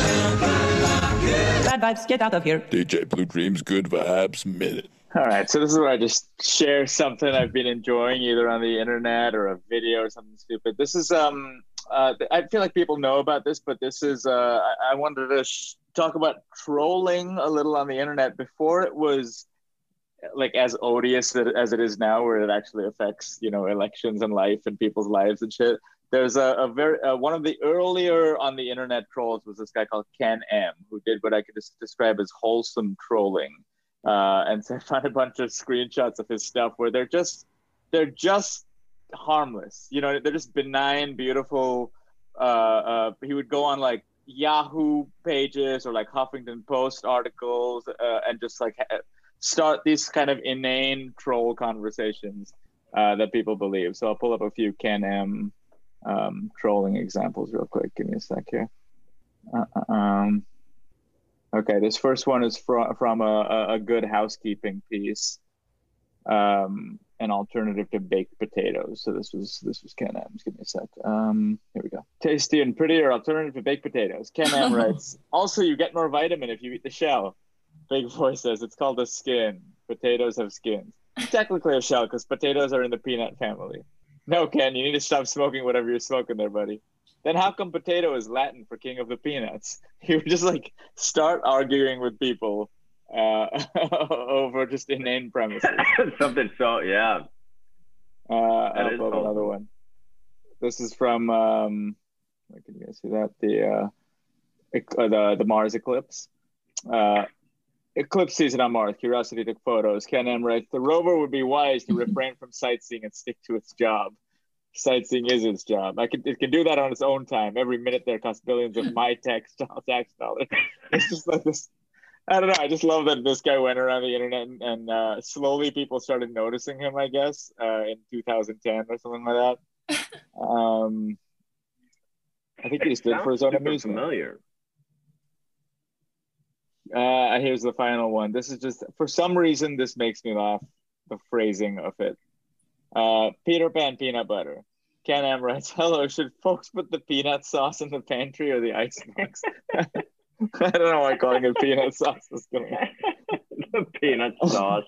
Bad vibes, get out of here. D J Blue Dreams Good Vibes Minute. All right, so this is where I just share something I've been enjoying, either on the internet or a video or something stupid. This is um, uh, I feel like people know about this, but this is uh, I, I wanted to sh- talk about trolling a little on the internet before it was like as odious as it is now, where it actually affects, you know, elections and life and people's lives and shit. There's a, a very uh, one of the earlier on the internet trolls was this guy called Ken M, who did what I could just describe as wholesome trolling. Uh, and so I found a bunch of screenshots of his stuff where they're just they're just harmless. You know, they're just benign, beautiful. Uh, uh, he would go on like Yahoo pages or like Huffington Post articles uh, and just like ha- start these kind of inane troll conversations uh, that people believe. So I'll pull up a few Ken M um, trolling examples real quick. Give me a sec here. Uh, um, Okay, this first one is from from a, a good housekeeping piece, um, an alternative to baked potatoes. So this was this was Ken M. Just give me a sec. Um, here we go. Tasty and prettier alternative to baked potatoes. Ken M writes, also you get more vitamin if you eat the shell. Big Boy says it's called a skin. Potatoes have skins. Technically a shell because potatoes are in the peanut family. No, Ken, you need to stop smoking whatever you're smoking there, buddy. Then how come potato is Latin for king of the peanuts? You would just like start arguing with people uh, over just inane premises. Something so, yeah. Uh, I'll pull another one. This is from, um, where can you guys see that? The, uh, ec- uh, the, the Mars eclipse. Uh, eclipse season on Mars. Curiosity took photos. Ken M writes, the rover would be wise to refrain from sightseeing and stick to its job. Sightseeing is its job. I can it can do that on its own time. Every minute there costs billions of my tax tax dollars. It's just like this. I don't know. I just love that this guy went around the internet and, and uh, slowly people started noticing him. I guess uh, in two thousand ten or something like that. Um, I think he just did it for his own amusement. Familiar. Uh, here's the final one. This is just for some reason this makes me laugh. The phrasing of it. Uh, Peter Pan peanut butter. Ken M writes, hello, should folks put the peanut sauce in the pantry or the icebox? I don't know why calling it peanut sauce is going to The peanut sauce.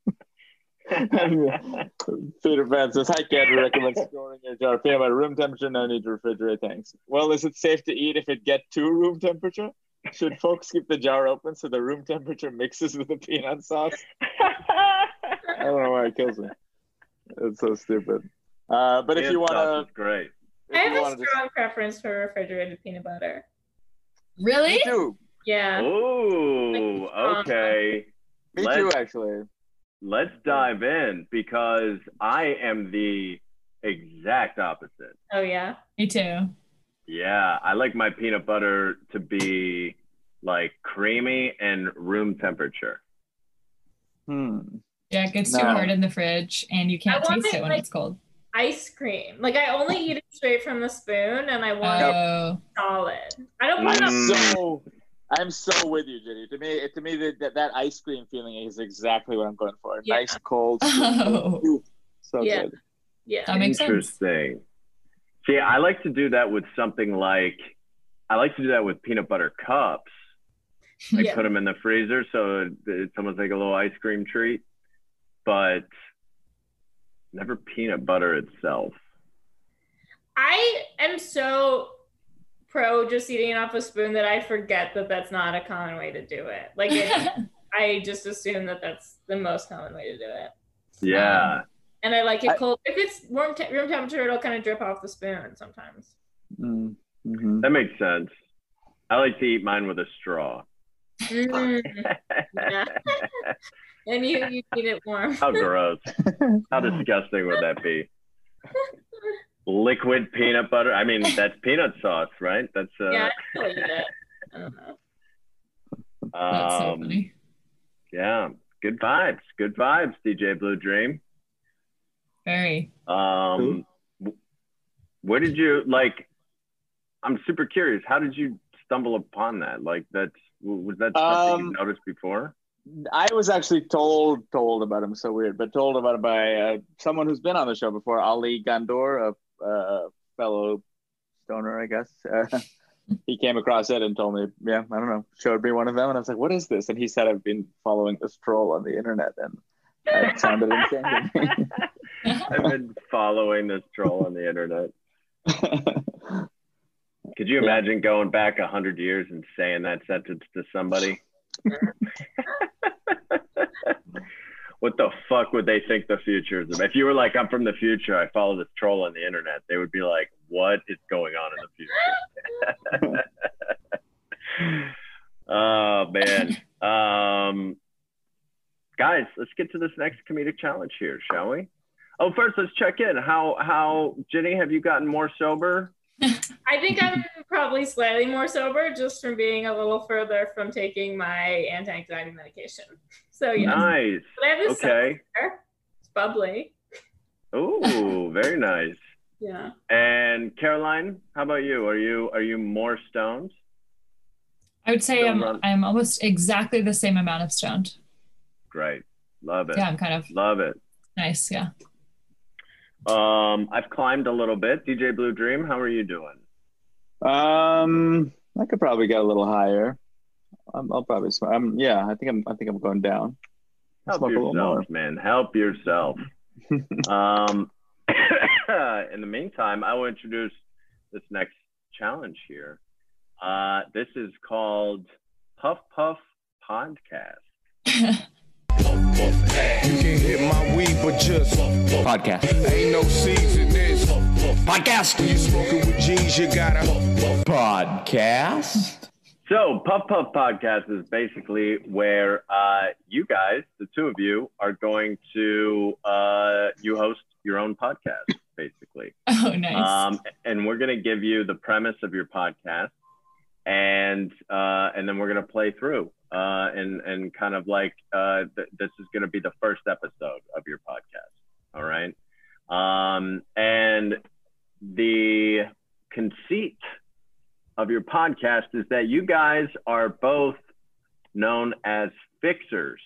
Peter Pan says, hi, Ken, we recommend storing your jar of peanut butter room temperature, no need to refrigerate, thanks. Well, is it safe to eat if it get to room temperature? Should folks keep the jar open so the room temperature mixes with the peanut sauce? I don't know why it kills me. It's so stupid. Uh, but if you want to, great. I have a strong just... preference for refrigerated peanut butter. Really? Me too. Yeah. Oh, okay. Me let's, too, actually. Let's dive in because I am the exact opposite. Oh yeah. Me too. Yeah, I like my peanut butter to be like creamy and room temperature. Hmm. Yeah, it gets No. too hard in the fridge and you can't I want taste it it when like- it's cold. Ice cream. Like I only eat it straight from the spoon, and I want it Oh, solid. I don't want I'm it. so, I'm so with you, Jenny. To me, to me, that, that that ice cream feeling is exactly what I'm going for. Yeah. Nice cold. Oh. Ooh, so Yeah. good. Yeah. that makes sense. Interesting. See, I like to do that with something like, I like to do that with peanut butter cups. I Yeah. put them in the freezer so it- it's almost like a little ice cream treat, but never peanut butter itself. I am so pro just eating it off a spoon that I forget that that's not a common way to do it. Like it, I just assume that that's the most common way to do it. Yeah. And I like it I- cold. If it's warm te- room temperature, it'll kind of drip off the spoon sometimes. Mm, mhm. That makes sense. I like to eat mine with a straw. Mm, yeah. And you, you eat it warm. How gross. How disgusting would that be? Liquid peanut butter. I mean, that's peanut sauce, right? That's uh Yeah, I still eat it. I don't know. That's so um, funny. yeah. Good vibes. Good vibes, D J Blue Dream. Very. Um w- where did you like I'm super curious. How did you stumble upon that? Like that's was that something Um, you noticed before? I was actually told told about him. So weird, but told about it by uh, someone who's been on the show before, Ali Gandor, a uh, fellow stoner, I guess. Uh, he came across it and told me, yeah, I don't know, showed me one of them, and I was like, what is this? And he said, I've been following this troll on the internet, and it sounded insane to me. I've been following this troll on the internet. Could you imagine yeah. going back a hundred years and saying that sentence to somebody? What the fuck would they think the future is? If you were like, I'm from the future, I follow this troll on the internet, they would be like, what is going on in the future? Oh, man. Um, guys, let's get to this next comedic challenge here, shall we? Oh, first, let's check in. How, how, Jenny, have you gotten more sober? I think I'm probably slightly more sober just from being a little further from taking my anti-anxiety medication. So yes. Nice. But I have this okay. Sober. It's bubbly. Oh, very nice. Yeah. And Caroline, how about you? Are you are you more stoned? I would say I'm run? I'm almost exactly the same amount of stoned. Great. Love it. Yeah, I'm kind of love it. Nice, yeah. Um, I've climbed a little bit. D J Blue Dream, how are you doing? Um, I could probably get a little higher. I'm, I'll probably smoke. I'm, yeah, I think I'm. I think I'm going down. I'll Help yourself, man. Help yourself. um, in the meantime, I will introduce this next challenge here. Uh, this is called Puff Puff Podcast. You can hit my weed, but just Podcast. Ain't no seeds in this Podcast. You smoking with G's, you gotta Podcast. So Puff Puff Podcast is basically where uh, you guys, the two of you, are going to uh, you host your own podcast, basically. Oh, nice. Um, and we're going to give you the premise of your podcast, and uh, and then we're going to play through. Uh, and, and kind of like uh, th- this is going to be the first episode of your podcast. All right. Um, and the conceit of your podcast is that you guys are both known as fixers,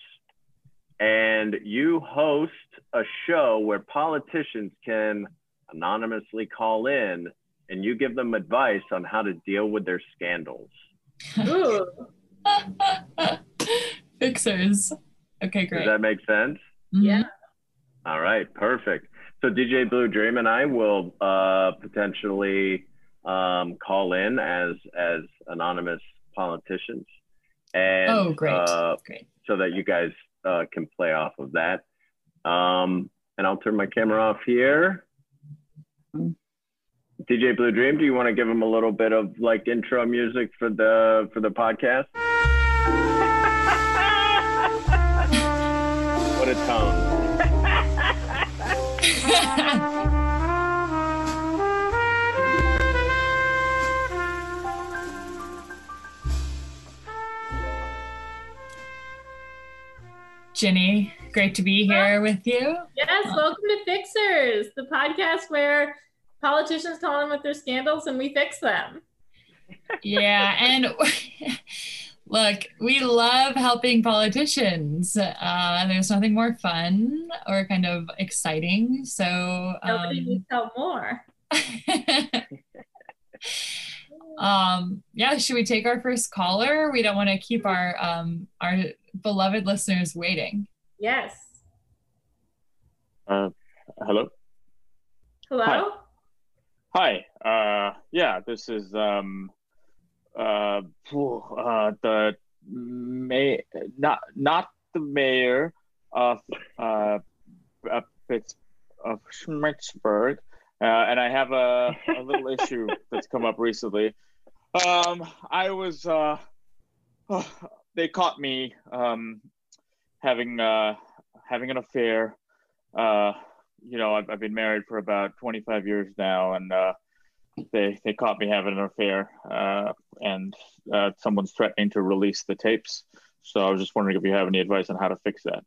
and you host a show where politicians can anonymously call in and you give them advice on how to deal with their scandals. Ooh. Fixers. Okay, great. Does that make sense? Yeah. All right, perfect. So D J Blue Dream and I will uh, potentially um, call in as as anonymous politicians, and oh, great, uh, great. So that you guys uh, can play off of that. Um, and I'll turn my camera off here. D J Blue Dream, do you want to give them a little bit of like intro music for the for the podcast? What a tone. Jenny, great to be here with you. Yes, welcome to Fixers, the podcast where politicians call in with their scandals and we fix them. Yeah, and look, we love helping politicians. Uh, there's nothing more fun or kind of exciting. So nobody um, needs help more. um, yeah, should we take our first caller? We don't want to keep our um, our beloved listeners waiting. Yes. Uh, hello. Hello. Hi. Hi. Uh, yeah, this is um, uh, uh, the may not not the mayor of uh, of, Pitts, of Schmittsburg, uh, and I have a, a little issue that's come up recently. Um, I was uh, oh, they caught me um, having uh, having an affair. Uh, you know, I've, I've been married for about twenty-five years now, and uh, they they caught me having an affair, uh, and uh, someone's threatening to release the tapes. So I was just wondering if you have any advice on how to fix that.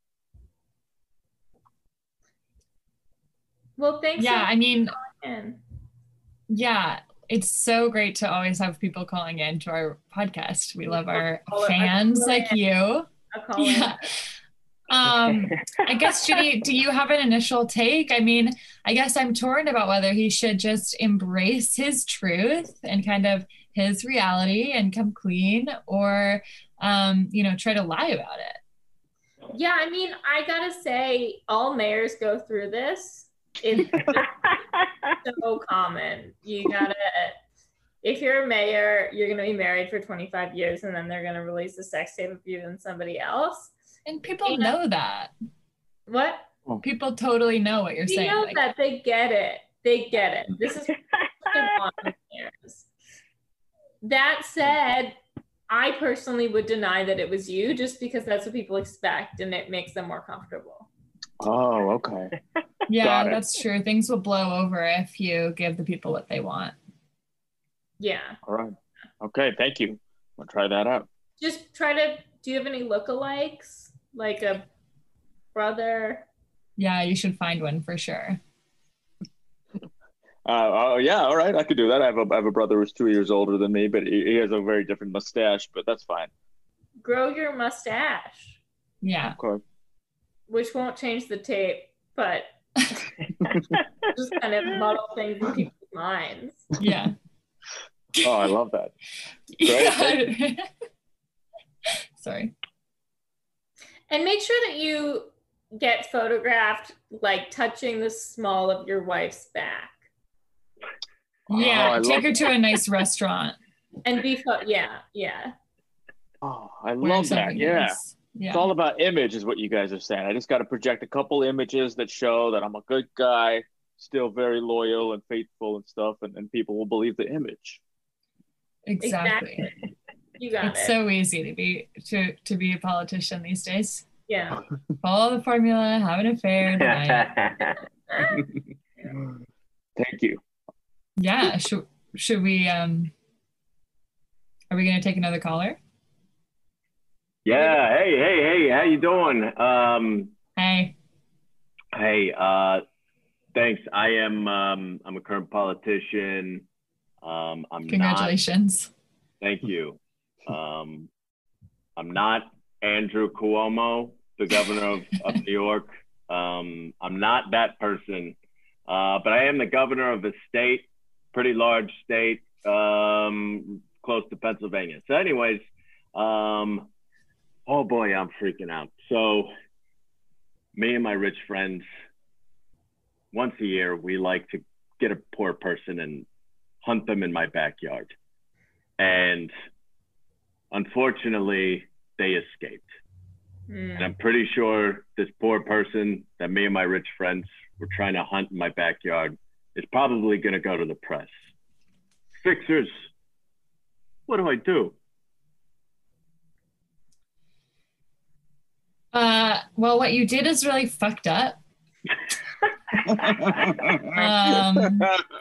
Well, thanks. Yeah, I mean, in. yeah, it's so great to always have people calling in to our podcast. We love our fans like you. I'll call yeah. Um, I guess, Ginny, do you have an initial take? I mean, I guess I'm torn about whether he should just embrace his truth and kind of his reality and come clean, or, um, you know, try to lie about it. Yeah, I mean, I gotta say, all mayors go through this. It's so common. You gotta, if you're a mayor, you're gonna be married for twenty-five years, and then they're gonna release a sex tape of you and somebody else. And people Yeah. know that. What? People totally know what you're They saying. know Like, that. They get it. They get it. This is fucking on mayors. That said, I personally would deny that it was you, just because that's what people expect, and it makes them more comfortable. Oh, okay. yeah, Got it. that's true. Things will blow over if you give the people what they want. Yeah. All right. Okay, thank you. I'll try that out. Just try to, do you have any lookalikes? Like a brother? Yeah, you should find one for sure. Uh, oh yeah, all right, I could do that. I have a I have a brother who's two years older than me, but he, he has a very different mustache, but that's fine. Grow your mustache, Yeah. Okay. which won't change the tape, but just kind of muddle things in people's minds. Yeah. Oh, I love that. Yeah. Sorry. And make sure that you get photographed like touching the small of your wife's back. Yeah, Oh, I take love- her to a nice restaurant. And be, pho- yeah, yeah. Oh, I Wear love that. something Yeah. nice. Yeah. It's all about image, is what you guys are saying. I just got to project a couple images that show that I'm a good guy, still very loyal and faithful and stuff, and, and people will believe the image. Exactly. You got It's it. so easy to be to to be a politician these days. Yeah. Follow the formula, have an affair, deny it. Thank you. Yeah. Should should we um are we gonna take another caller? Yeah. Hey, hey, hey. How you doing? Um, Hey. hey. Uh, thanks. I am. Um, I'm a current politician. Um, I'm not. Congratulations. Thank you. Um, I'm not Andrew Cuomo, the governor of, of New York. Um, I'm not that person, uh, but I am the governor of a state, pretty large state, um, close to Pennsylvania. So anyways, um, oh boy, I'm freaking out. So me and my rich friends, once a year, we like to get a poor person and hunt them in my backyard. And unfortunately, they escaped. Mm. And I'm pretty sure this poor person that me and my rich friends were trying to hunt in my backyard is probably going to go to the press. Fixers, what do I do? Uh well, what you did is really fucked up. Um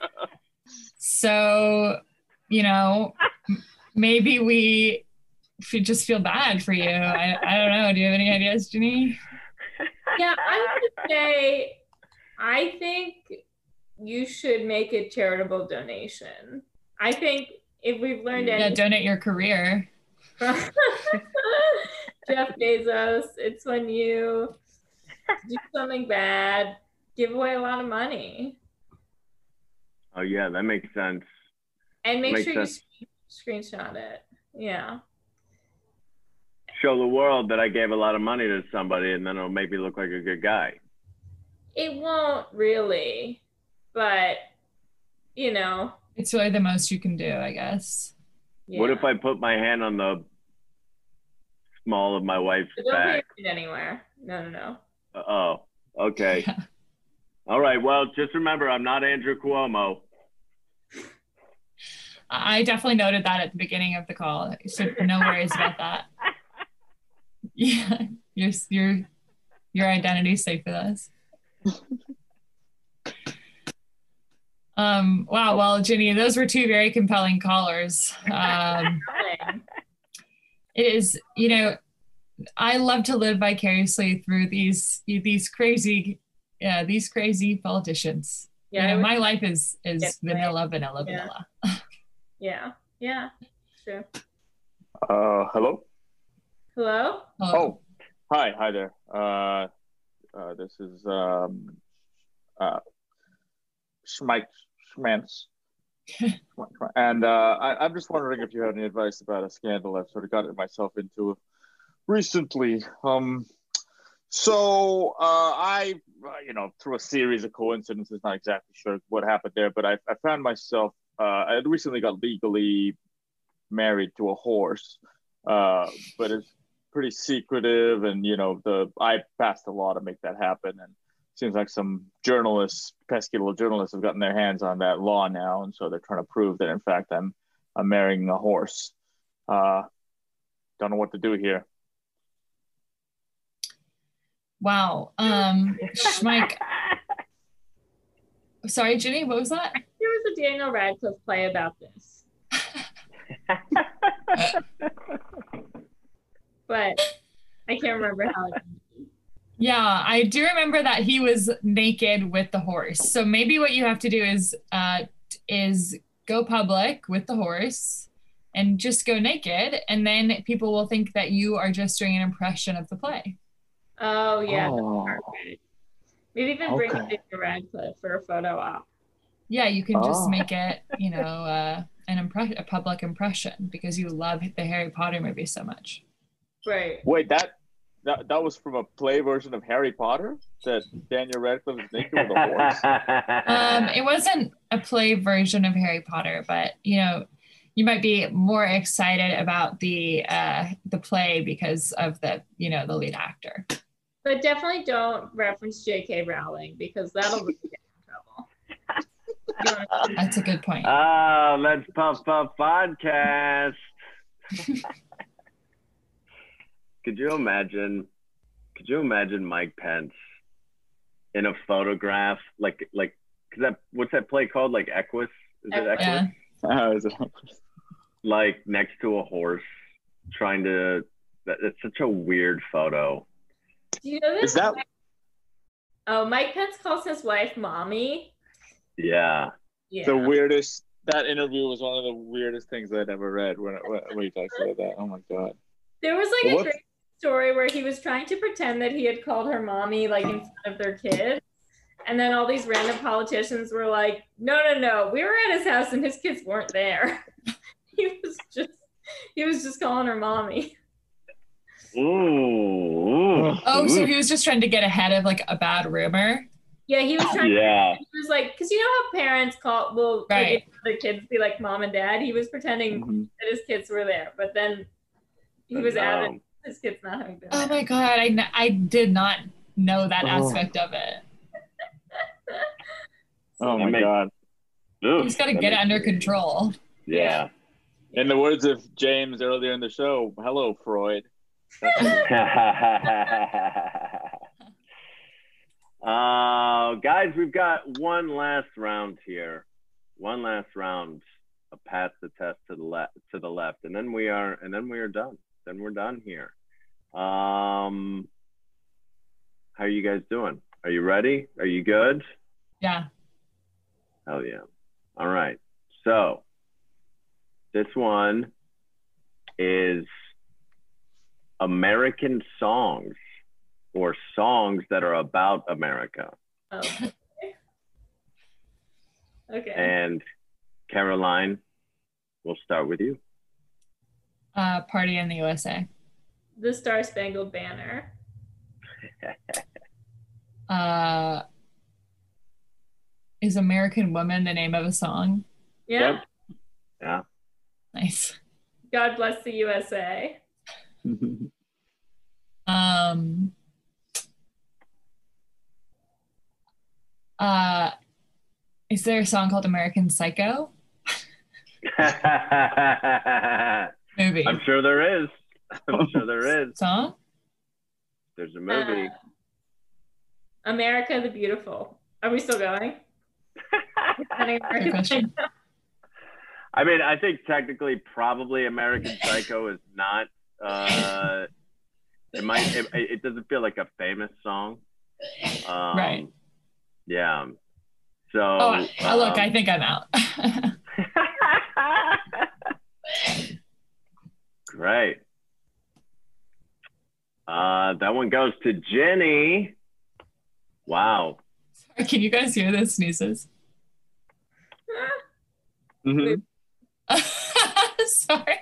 so you know, m- maybe we should just feel bad for you. I, I don't know. Do you have any ideas, Ginny? Yeah, I would say, I think you should make a charitable donation. I think if we've learned Yeah, anything donate your career. from Jeff Bezos, it's when you do something bad, give away a lot of money, Oh yeah, that makes sense. and make Makes sure sense. you screen- screenshot it. Yeah. Show the world that I gave a lot of money to somebody, and then it'll make me look like a good guy. It won't really, but you know. It's really the most you can do, I guess. Yeah. What if I put my hand on the small of my wife's Don't back? put it anywhere. No, no, no. Oh, okay. Yeah. All right. Well, just remember, I'm not Andrew Cuomo. I definitely noted that at the beginning of the call. So no worries about that. Yeah, your your your identity's safe with us. Um, wow, well, Ginny, those were two very compelling callers. Um, it is, you know, I love to live vicariously through these these crazy, yeah, these crazy politicians. Yeah, you I know, would- my life is is Yes, vanilla, vanilla, Yeah. vanilla. yeah, yeah, sure. Uh, hello. Hello? Hello. Oh, Hi, hi there. Uh, uh, this is um, uh, Schmike Schmantz. And uh, I, I'm just wondering if you have any advice about a scandal I've sort of gotten myself into recently. Um, so uh, I, uh, you know, through a series of coincidences, not exactly sure what happened there, but I, I found myself, uh, I had recently got legally married to a horse, uh, but it's pretty secretive, and you know, the I passed a law to make that happen, and seems like some journalists, pesky little journalists, have gotten their hands on that law now, and so they're trying to prove that in fact I'm I'm marrying a horse. Uh, don't know what to do here. Wow. Um, Schmike. Sorry, Ginny, what was that? There was a Daniel Radcliffe play about this. But I can't remember how it ended. Yeah, I do remember that he was naked with the horse. So maybe what you have to do is uh, is go public with the horse and just go naked, and then people will think that you are just doing an impression of the play. Oh, yeah. Oh. That's perfect. Maybe even bring Okay. Daniel Radcliffe for a photo op. Yeah, you can just Oh. make it, you know, uh, an impression, a public impression, because you love the Harry Potter movie so much. Right. Wait, that that that was from a play version of Harry Potter that Daniel Radcliffe is naked with a horse. Um, it wasn't a play version of Harry Potter, but you know, you might be more excited about the uh, the play because of the, you know, the lead actor. But definitely don't reference J K Rowling, because that'll really get you in trouble. That's a good point. Ah, let's puff puff podcast. Could you imagine? Could you imagine Mike Pence in a photograph, like like cause that what's that play called? Like Equus? Is it Equus? Yeah. Oh, is it? Like next to a horse, trying to. That, it's such a weird photo. Do you know this? Is that Oh, Mike Pence calls his wife mommy. Yeah. Yeah. the weirdest? That interview was one of the weirdest things I'd ever read when when, when he talks about that. Oh my god. There was like What? a great story where he was trying to pretend that he had called her mommy, like in front of their kid. And then all these random politicians were like, no, no, no, we were at his house and his kids weren't there. he was just, he was just calling her mommy. Ooh. Oh, so he was just trying to get ahead of like a bad rumor. Yeah, he was trying Yeah. to, he was like, because you know how parents call, will Right. like, their kids be like mom and dad? He was pretending Mhm. that his kids were there, but then he was No. adamant his kids not having been Oh there. my god, I, n- I did not know that Oh. aspect of it. Oh That my makes- god. Ooh, He's got to that get it makes under me- control. Yeah. In the words of James earlier in the show, hello, Freud. uh, guys, we've got one last round here. One last round of pass the test to the left, to the left, and then we are, and then we are done. Then we're done here. Um, how are you guys doing? Are you ready? Are you good? Yeah. Hell yeah! All right. So this one is American songs, or songs that are about America. Oh, okay. Okay. And Caroline, we'll start with you. Uh, Party in the U S A. The Star Spangled Banner. Uh, is American Woman the name of a song? Yeah. Yep. Yeah. Nice. God bless the U S A. Um, uh, is there a song called American Psycho? Movie. I'm sure there is. I'm sure there is. Song? There's a movie. Uh, America the Beautiful. Are we still going? Good question. I mean, I think technically, probably American Psycho is not. Uh, it might. It, it doesn't feel like a famous song. Um, Right. Yeah. So. Oh, oh, look, um, I think I'm out. Great. Uh, Uh, that one goes to Jenny. Wow. Sorry, can you guys hear those sneezes? Mhm. Sorry.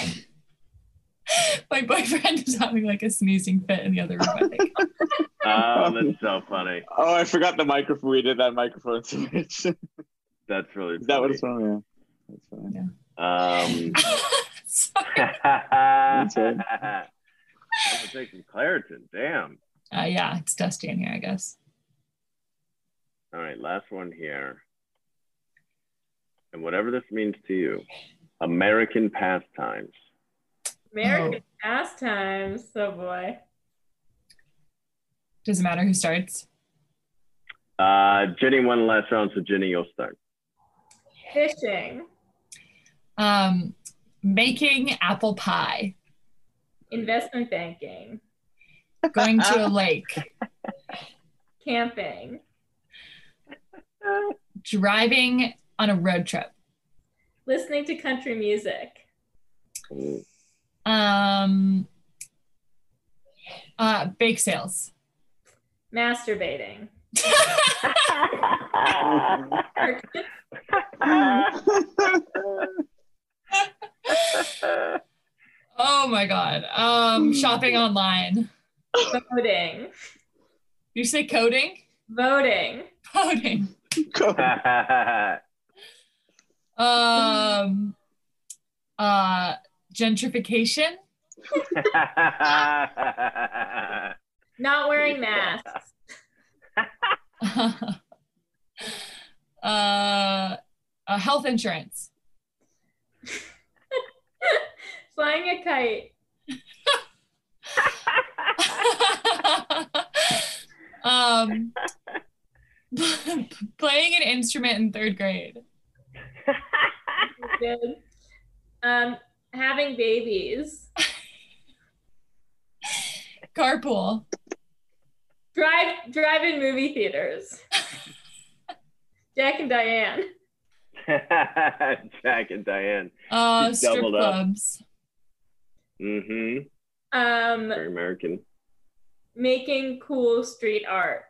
My boyfriend is having like a sneezing fit in the other room, I think. Oh, that's so funny. Oh, I forgot the microphone. We did that microphone switch. That's really Is that what funny. it's from? Yeah. That's funny. Um, Sorry. I'm gonna take some Claritin. Damn. Uh, yeah, it's dusty in here, I guess. All right, last one here. And whatever this means to you, American pastimes. American pastimes. Oh boy. Does it matter who starts? Uh, Jenny won last round, so Jenny, you'll start. Fishing. Um, making apple pie. Investment banking. Going to a lake. Camping. Driving on a road trip. Listening to country music. Um, uh, bake sales. Masturbating. Oh my God. Um, shopping online. Voting. You say coding? Voting. Voting. Um, uh, gentrification. Not wearing masks. uh, uh, health insurance. Flying a kite. um, playing an instrument in third grade. Good. Um, having babies. Carpool. Drive drive-in movie theaters. Jack and Diane. Jack and Diane. Uh, Just strip doubled up. clubs. Mm-hmm. Um, Very American. making cool street art.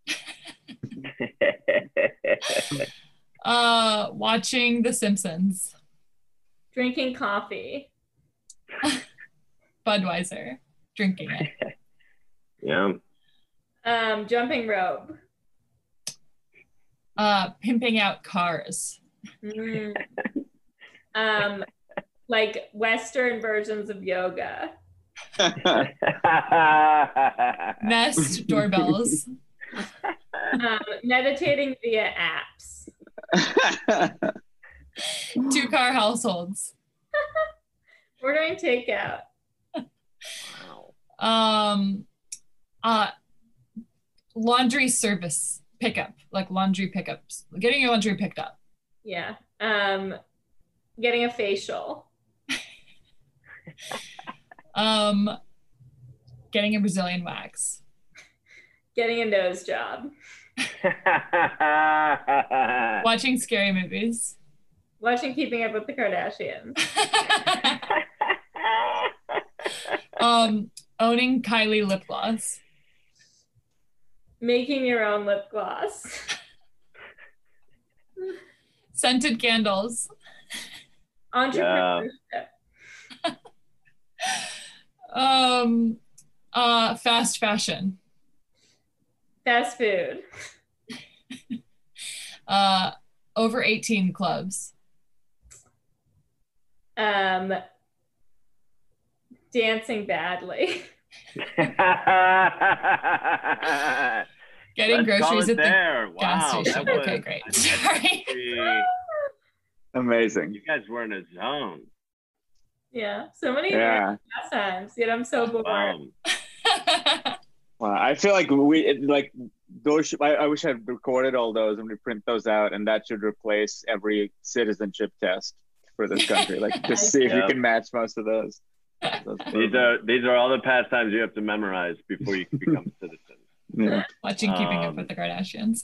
Uh, watching The Simpsons. Drinking coffee. Budweiser. Drinking it. Yeah. Um, jumping rope. Uh, pimping out cars. Mm. Um, like Western versions of yoga. Nest doorbells. Um, meditating via apps. Two car households. Ordering takeout. Um, uh, laundry service pickup, like laundry pickups, getting your laundry picked up. Yeah. Um, getting a facial. Um, getting a Brazilian wax. Getting a nose job. Watching scary movies. Watching Keeping Up with the Kardashians. um, owning Kylie lip gloss. Making your own lip gloss. Scented candles. Entrepreneurship. Um, uh, fast fashion. Fast food. Uh, over eighteen clubs. Um, dancing badly. Getting Let's call groceries it at the there. gas Wow, station. that Okay, was- great. that's Sorry. pretty- Amazing. You guys were in a zone. Yeah. So many Yeah. times. Yet I'm so bored. Um, Wow. I feel like we it, like those. Should, I, I wish I'd recorded all those and we print those out, and that should replace every citizenship test for this country. Like, just see if Yeah. you can match most of those. That's these perfect. are these are all the pastimes you have to memorize before you can become a citizen. Yeah. Watching Keeping Up Um, with the Kardashians.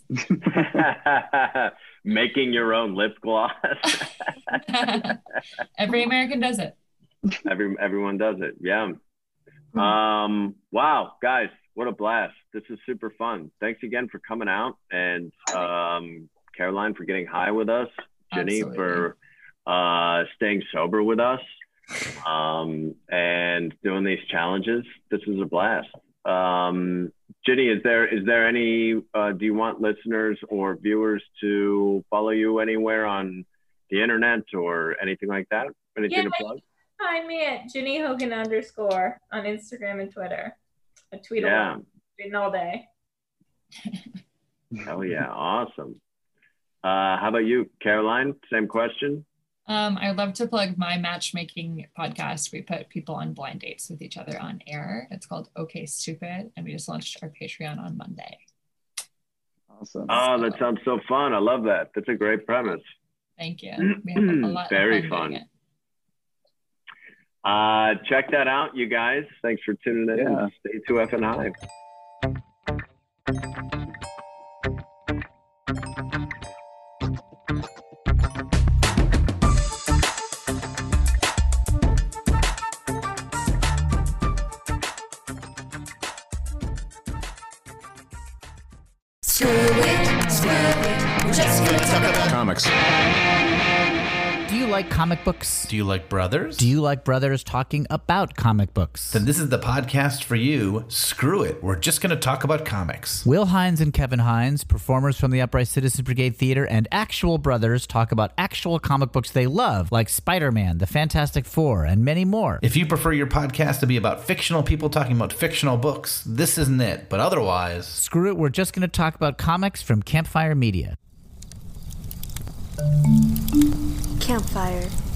Making your own lip gloss. Every American does it. Every everyone does it. Yeah. Um, wow, guys, what a blast. This is super fun. Thanks again for coming out, and um, Caroline for getting high with us, Jenny Absolutely. for uh, staying sober with us, um, and doing these challenges. This is a blast. Um, Jenny, is there is there any, uh, do you want listeners or viewers to follow you anywhere on the internet or anything like that? Anything Yeah, to plug? Find me at Jenny Hogan underscore on Instagram and Twitter. I tweet Yeah. a lot, tweeting all day. Hell yeah, awesome. Uh, how about you, Caroline? Same question. Um, I'd love to plug my matchmaking podcast. We put people on blind dates with each other on air. It's called Okay Stupid, and we just launched our Patreon on Monday. Awesome. Oh, that sounds so fun. I love that. That's a great premise. Thank you. We have a lot Very of fun. fun doing it. Uh, check that out, you guys. Thanks for tuning in. Yeah. Stay two F and high. Screw it, screw it, we're just gonna talk about Comics. Do you like comic books? Do you like brothers? Do you like brothers talking about comic books? Then this is the podcast for you. Screw it. We're just going to talk about comics. Will Hines and Kevin Hines, performers from the Upright Citizens Brigade Theater, and actual brothers talk about actual comic books they love, like Spider-Man, The Fantastic Four, and many more. If you prefer your podcast to be about fictional people talking about fictional books, this isn't it. But otherwise... Screw it, we're just going to talk about comics from Campfire Media. Campfire.